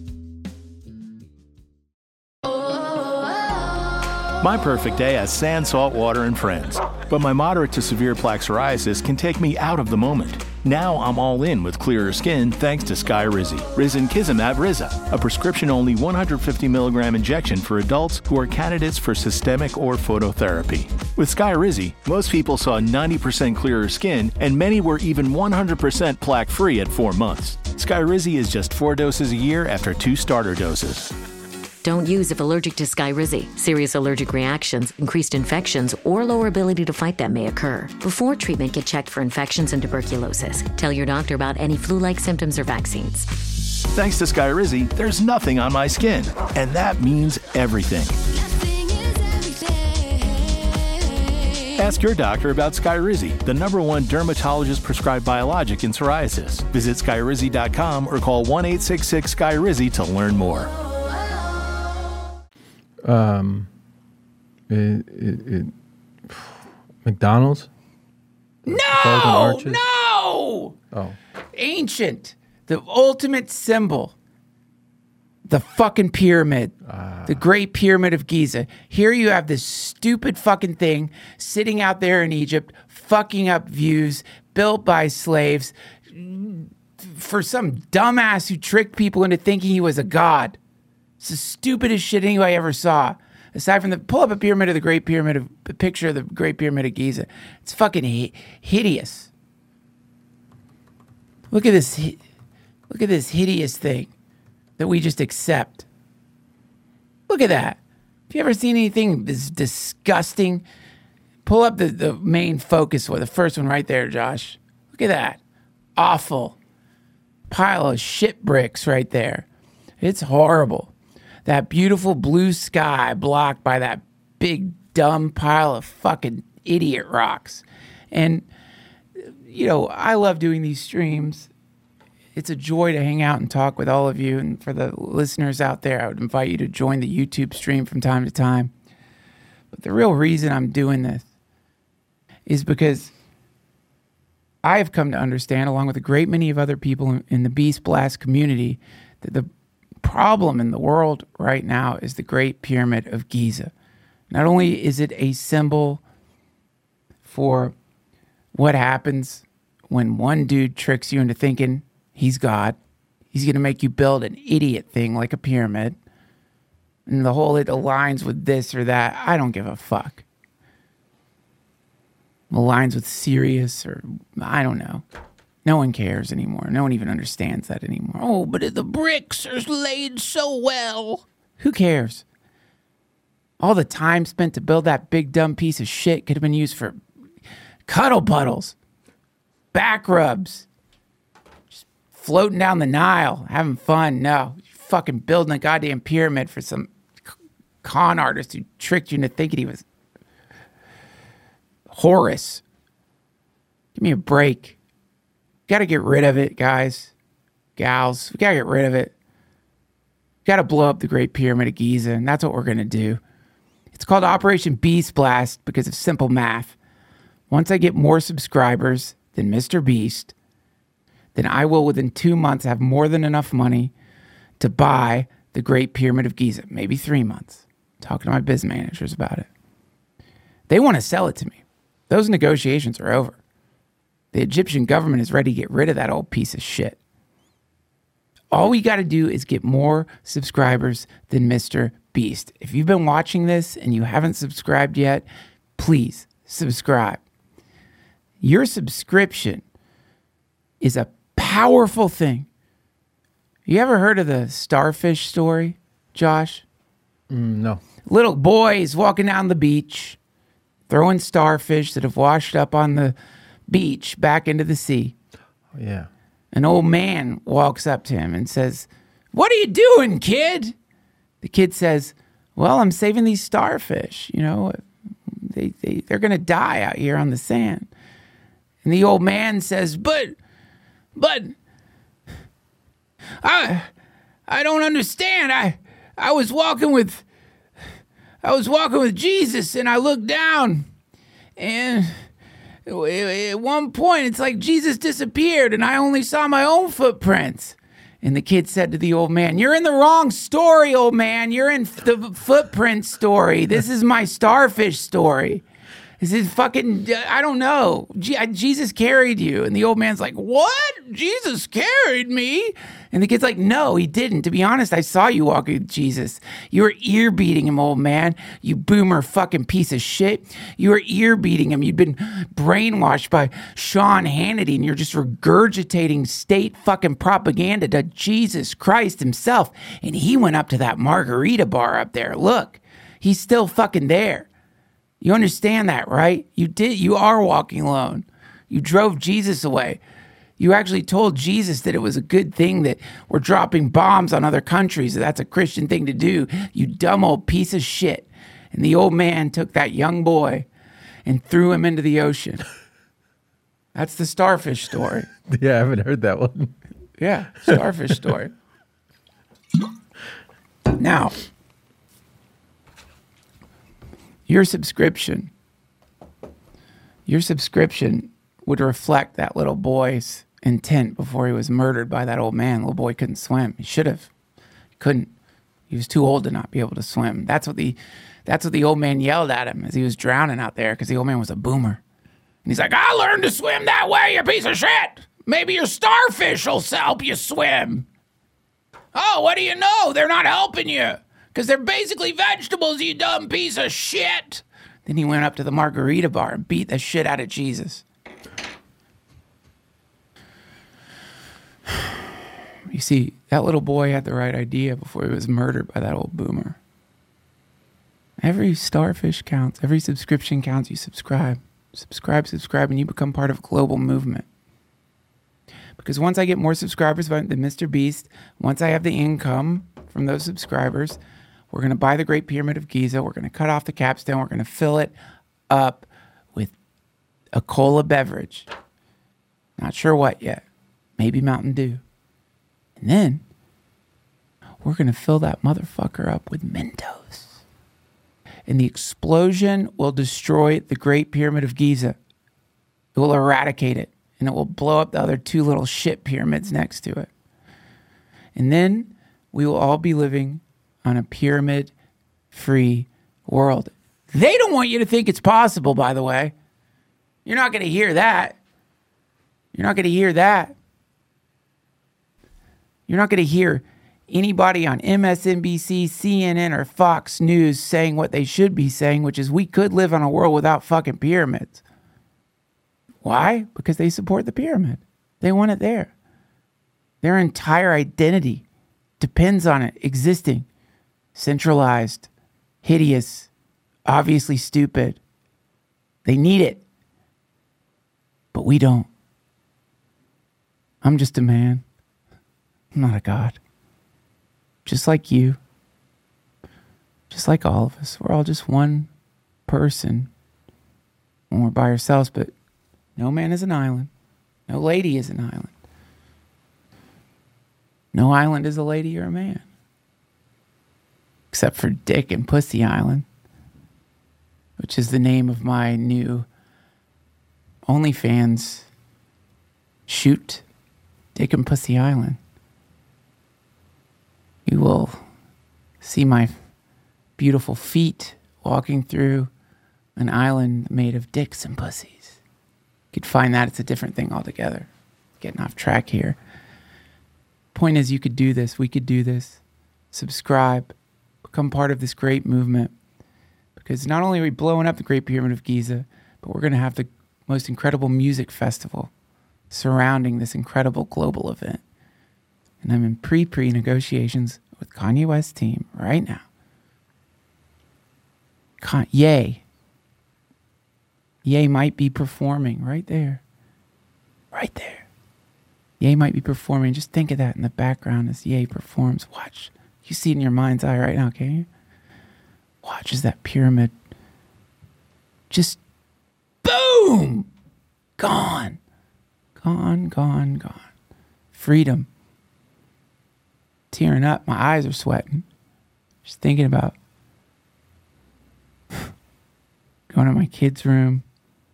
S6: My perfect day has sand, salt water, and friends. but my moderate to severe plaque psoriasis can take me out of the moment. Now I'm all in with clearer skin thanks to Skyrizi. Risankizumab Riza, a prescription-only 150 milligram injection for adults who are candidates for systemic or phototherapy. With Skyrizi, most people saw 90% clearer skin, and many were even 100% plaque-free at 4 months. Skyrizi is just 4 doses a year after 2 starter doses.
S7: Don't use if allergic to Skyrizi. Serious allergic reactions, increased infections, or lower ability to fight them may occur. Before treatment, get checked for infections and tuberculosis. Tell your doctor about any flu-like symptoms or vaccines.
S6: Thanks to Skyrizi, there's nothing on my skin, and that means everything. Ask your doctor about Skyrizi, the #1 dermatologist-prescribed biologic in psoriasis. Visit Skyrizi.com or call 1-866-SKYRIZI to learn more.
S2: McDonald's?
S1: No!
S2: Arches?
S1: No!
S2: Oh.
S1: Ancient. The ultimate symbol. The fucking pyramid. The Great Pyramid of Giza. Here you have this stupid fucking thing sitting out there in Egypt, fucking up views, built by slaves, for some dumbass who tricked people into thinking he was a god. It's the stupidest shit anybody ever saw. Aside from pull up a picture of the Great Pyramid of Giza. It's fucking hideous. Look at this hideous thing that we just accept. Look at that. Have you ever seen anything this disgusting? Pull up the main focus one, the first one right there, Josh. Look at that. Awful. Pile of shit bricks right there. It's horrible. That beautiful blue sky blocked by that big dumb pile of fucking idiot rocks. And, you know, I love doing these streams. It's a joy to hang out and talk with all of you. And for the listeners out there, I would invite you to join the YouTube stream from time to time. But the real reason I'm doing this is because I have come to understand, along with a great many of other people in the Beast Blast community, that the problem in the world right now is the Great Pyramid of Giza. Not only is it a symbol for what happens when one dude tricks you into thinking he's God, he's going to make you build an idiot thing like a pyramid, and the whole it aligns with this or that. I don't give a fuck. Aligns with Sirius or I don't know. No one cares anymore. No one even understands that anymore. Oh, but the bricks are laid so well. Who cares? All the time spent to build that big dumb piece of shit could have been used for cuddle puddles, back rubs, just floating down the Nile, having fun. No, you're fucking building a goddamn pyramid for some con artist who tricked you into thinking he was Horus. Give me a break. Got to get rid of it, guys, gals. We got to get rid of it. Got to blow up the Great Pyramid of Giza, and that's what we're going to do. It's called Operation Beast Blast because of simple math. Once I get more subscribers than Mr. Beast, then I will, within 2 months, have more than enough money to buy the Great Pyramid of Giza. Maybe 3 months. I'm talking to my biz managers about it. They want to sell it to me. Those negotiations are over. The Egyptian government is ready to get rid of that old piece of shit. All we got to do is get more subscribers than Mr. Beast. If you've been watching this and you haven't subscribed yet, please subscribe. Your subscription is a powerful thing. You ever heard of the starfish story, Josh?
S2: No.
S1: Little boys walking down the beach, throwing starfish that have washed up on the beach back into the sea.
S2: Yeah.
S1: An old man walks up to him and says, "What are you doing, kid?" The kid says, "Well, I'm saving these starfish. You know, they're going to die out here on the sand." And the old man says, but I don't understand. I was walking with Jesus, and I looked down, and at one point it's like Jesus disappeared, and I only saw my own footprints. And the kid said to the old man, "You're in the wrong story, old man. You're in the footprint story. This is my starfish story." Is it fucking, I don't know. Jesus carried you. And the old man's like, what? Jesus carried me? And the kid's like, no, he didn't. To be honest, I saw you walking with Jesus. You were ear beating him, old man. You boomer fucking piece of shit. You were ear beating him. You'd been brainwashed by Sean Hannity, and you're just regurgitating state fucking propaganda to Jesus Christ himself. And he went up to that margarita bar up there. Look, he's still fucking there. You understand that, right? You are walking alone. You drove Jesus away. You actually told Jesus that it was a good thing that we're dropping bombs on other countries. That's a Christian thing to do. You dumb old piece of shit. And the old man took that young boy and threw him into the ocean. That's the starfish story.
S2: Yeah, I haven't heard that one.
S1: Yeah, starfish story. Now, your subscription would reflect that little boy's intent before he was murdered by that old man. Little boy couldn't swim. He should have. He couldn't. He was too old to not be able to swim. That's what the old man yelled at him as he was drowning out there, because the old man was a boomer. And he's like, I learned to swim that way, you piece of shit. Maybe your starfish will help you swim. Oh, what do you know? They're not helping you. Because they're basically vegetables, you dumb piece of shit. Then he went up to the margarita bar and beat the shit out of Jesus. You see, that little boy had the right idea before he was murdered by that old boomer. Every starfish counts. Every subscription counts. You subscribe, and you become part of a global movement. Because once I get more subscribers than Mr. Beast, once I have the income from those subscribers, we're going to buy the Great Pyramid of Giza. We're going to cut off the capstone. We're going to fill it up with a cola beverage. Not sure what yet. Maybe Mountain Dew. And then we're going to fill that motherfucker up with Mentos. And the explosion will destroy the Great Pyramid of Giza. It will eradicate it. And it will blow up the other two little shit pyramids next to it. And then we will all be living on a pyramid-free world. They don't want you to think it's possible, by the way. You're not going to hear that. You're not going to hear that. You're not going to hear anybody on MSNBC, CNN, or Fox News saying what they should be saying, which is we could live on a world without fucking pyramids. Why? Because they support the pyramid. They want it there. Their entire identity depends on it existing. Centralized, hideous, obviously stupid. They need it. But we don't. I'm just a man. I'm not a god. Just like you. Just like all of us. We're all just one person when we're by ourselves, but no man is an island. No lady is an island. No island is a lady or a man. Except for Dick and Pussy Island, which is the name of my new OnlyFans shoot, Dick and Pussy Island. You will see my beautiful feet walking through an island made of dicks and pussies. You could find that it's a different thing altogether. Getting off track here. Point is, you could do this. We could do this. Subscribe. Become part of this great movement. Because not only are we blowing up the Great Pyramid of Giza, but we're going to have the most incredible music festival surrounding this incredible global event. And I'm in pre-negotiations with Kanye West's team right now. Ye might be performing right there. Right there. Ye might be performing. Just think of that in the background as Ye performs. Watch. You see it in your mind's eye right now, can you? Watch as that pyramid just boom! Gone. Gone, gone, gone. Freedom. Tearing up. My eyes are sweating. Just thinking about going to my kid's room.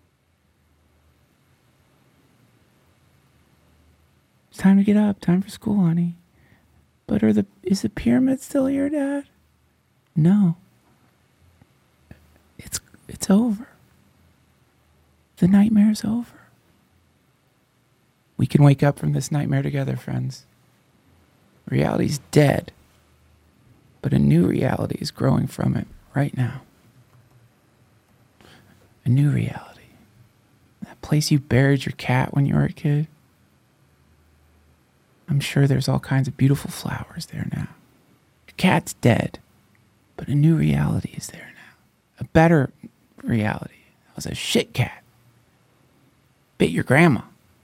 S1: It's time to get up. Time for school, honey. But is the pyramid still here, Dad? No. It's over. the nightmare's over. We can wake up from this nightmare together, friends. Reality's dead, but a new reality is growing from it right now. A new reality. That place you buried your cat when you were a kid. I'm sure there's all kinds of beautiful flowers there now. Your cat's dead, but a new reality is there now. A better reality. That was a shit cat. Bit your grandma.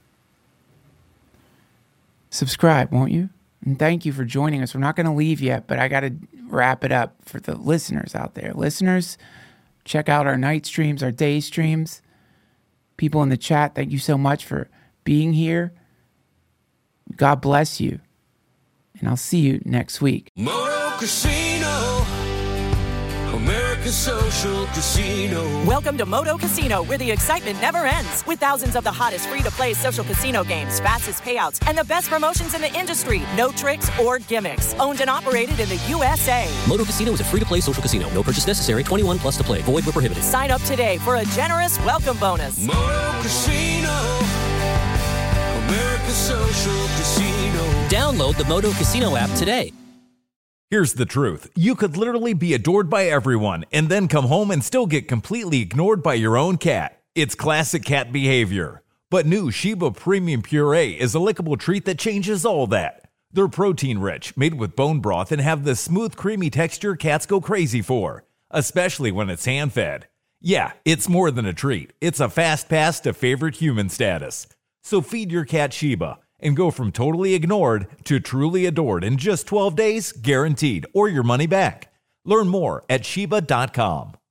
S1: Subscribe, won't you? And thank you for joining us. We're not going to leave yet, but I got to wrap it up for the listeners out there. Listeners, check out our night streams, our day streams. People in the chat, thank you so much for being here. God bless you. And I'll see you next week.
S3: Moto Casino, America's social casino.
S8: Welcome to Moto Casino, where the excitement never ends. With thousands of the hottest free-to-play social casino games, fastest payouts, and the best promotions in the industry. No tricks or gimmicks. Owned and operated in the USA.
S9: Moto Casino is a free-to-play social casino. No purchase necessary. 21 plus to play. Void where prohibited.
S8: Sign up today for a generous welcome bonus.
S3: Moto Casino, America's social casino.
S9: Download the Moto Casino app today.
S10: Here's the truth. You could literally be adored by everyone and then come home and still get completely ignored by your own cat. It's classic cat behavior. But new Sheba Premium Puree is a lickable treat that changes all that. They're protein-rich, made with bone broth, and have the smooth, creamy texture cats go crazy for, especially when it's hand-fed. Yeah, it's more than a treat. It's a fast pass to favorite human status. So feed your cat Sheba and go from totally ignored to truly adored in just 12 days, guaranteed, or your money back. Learn more at Sheba.com.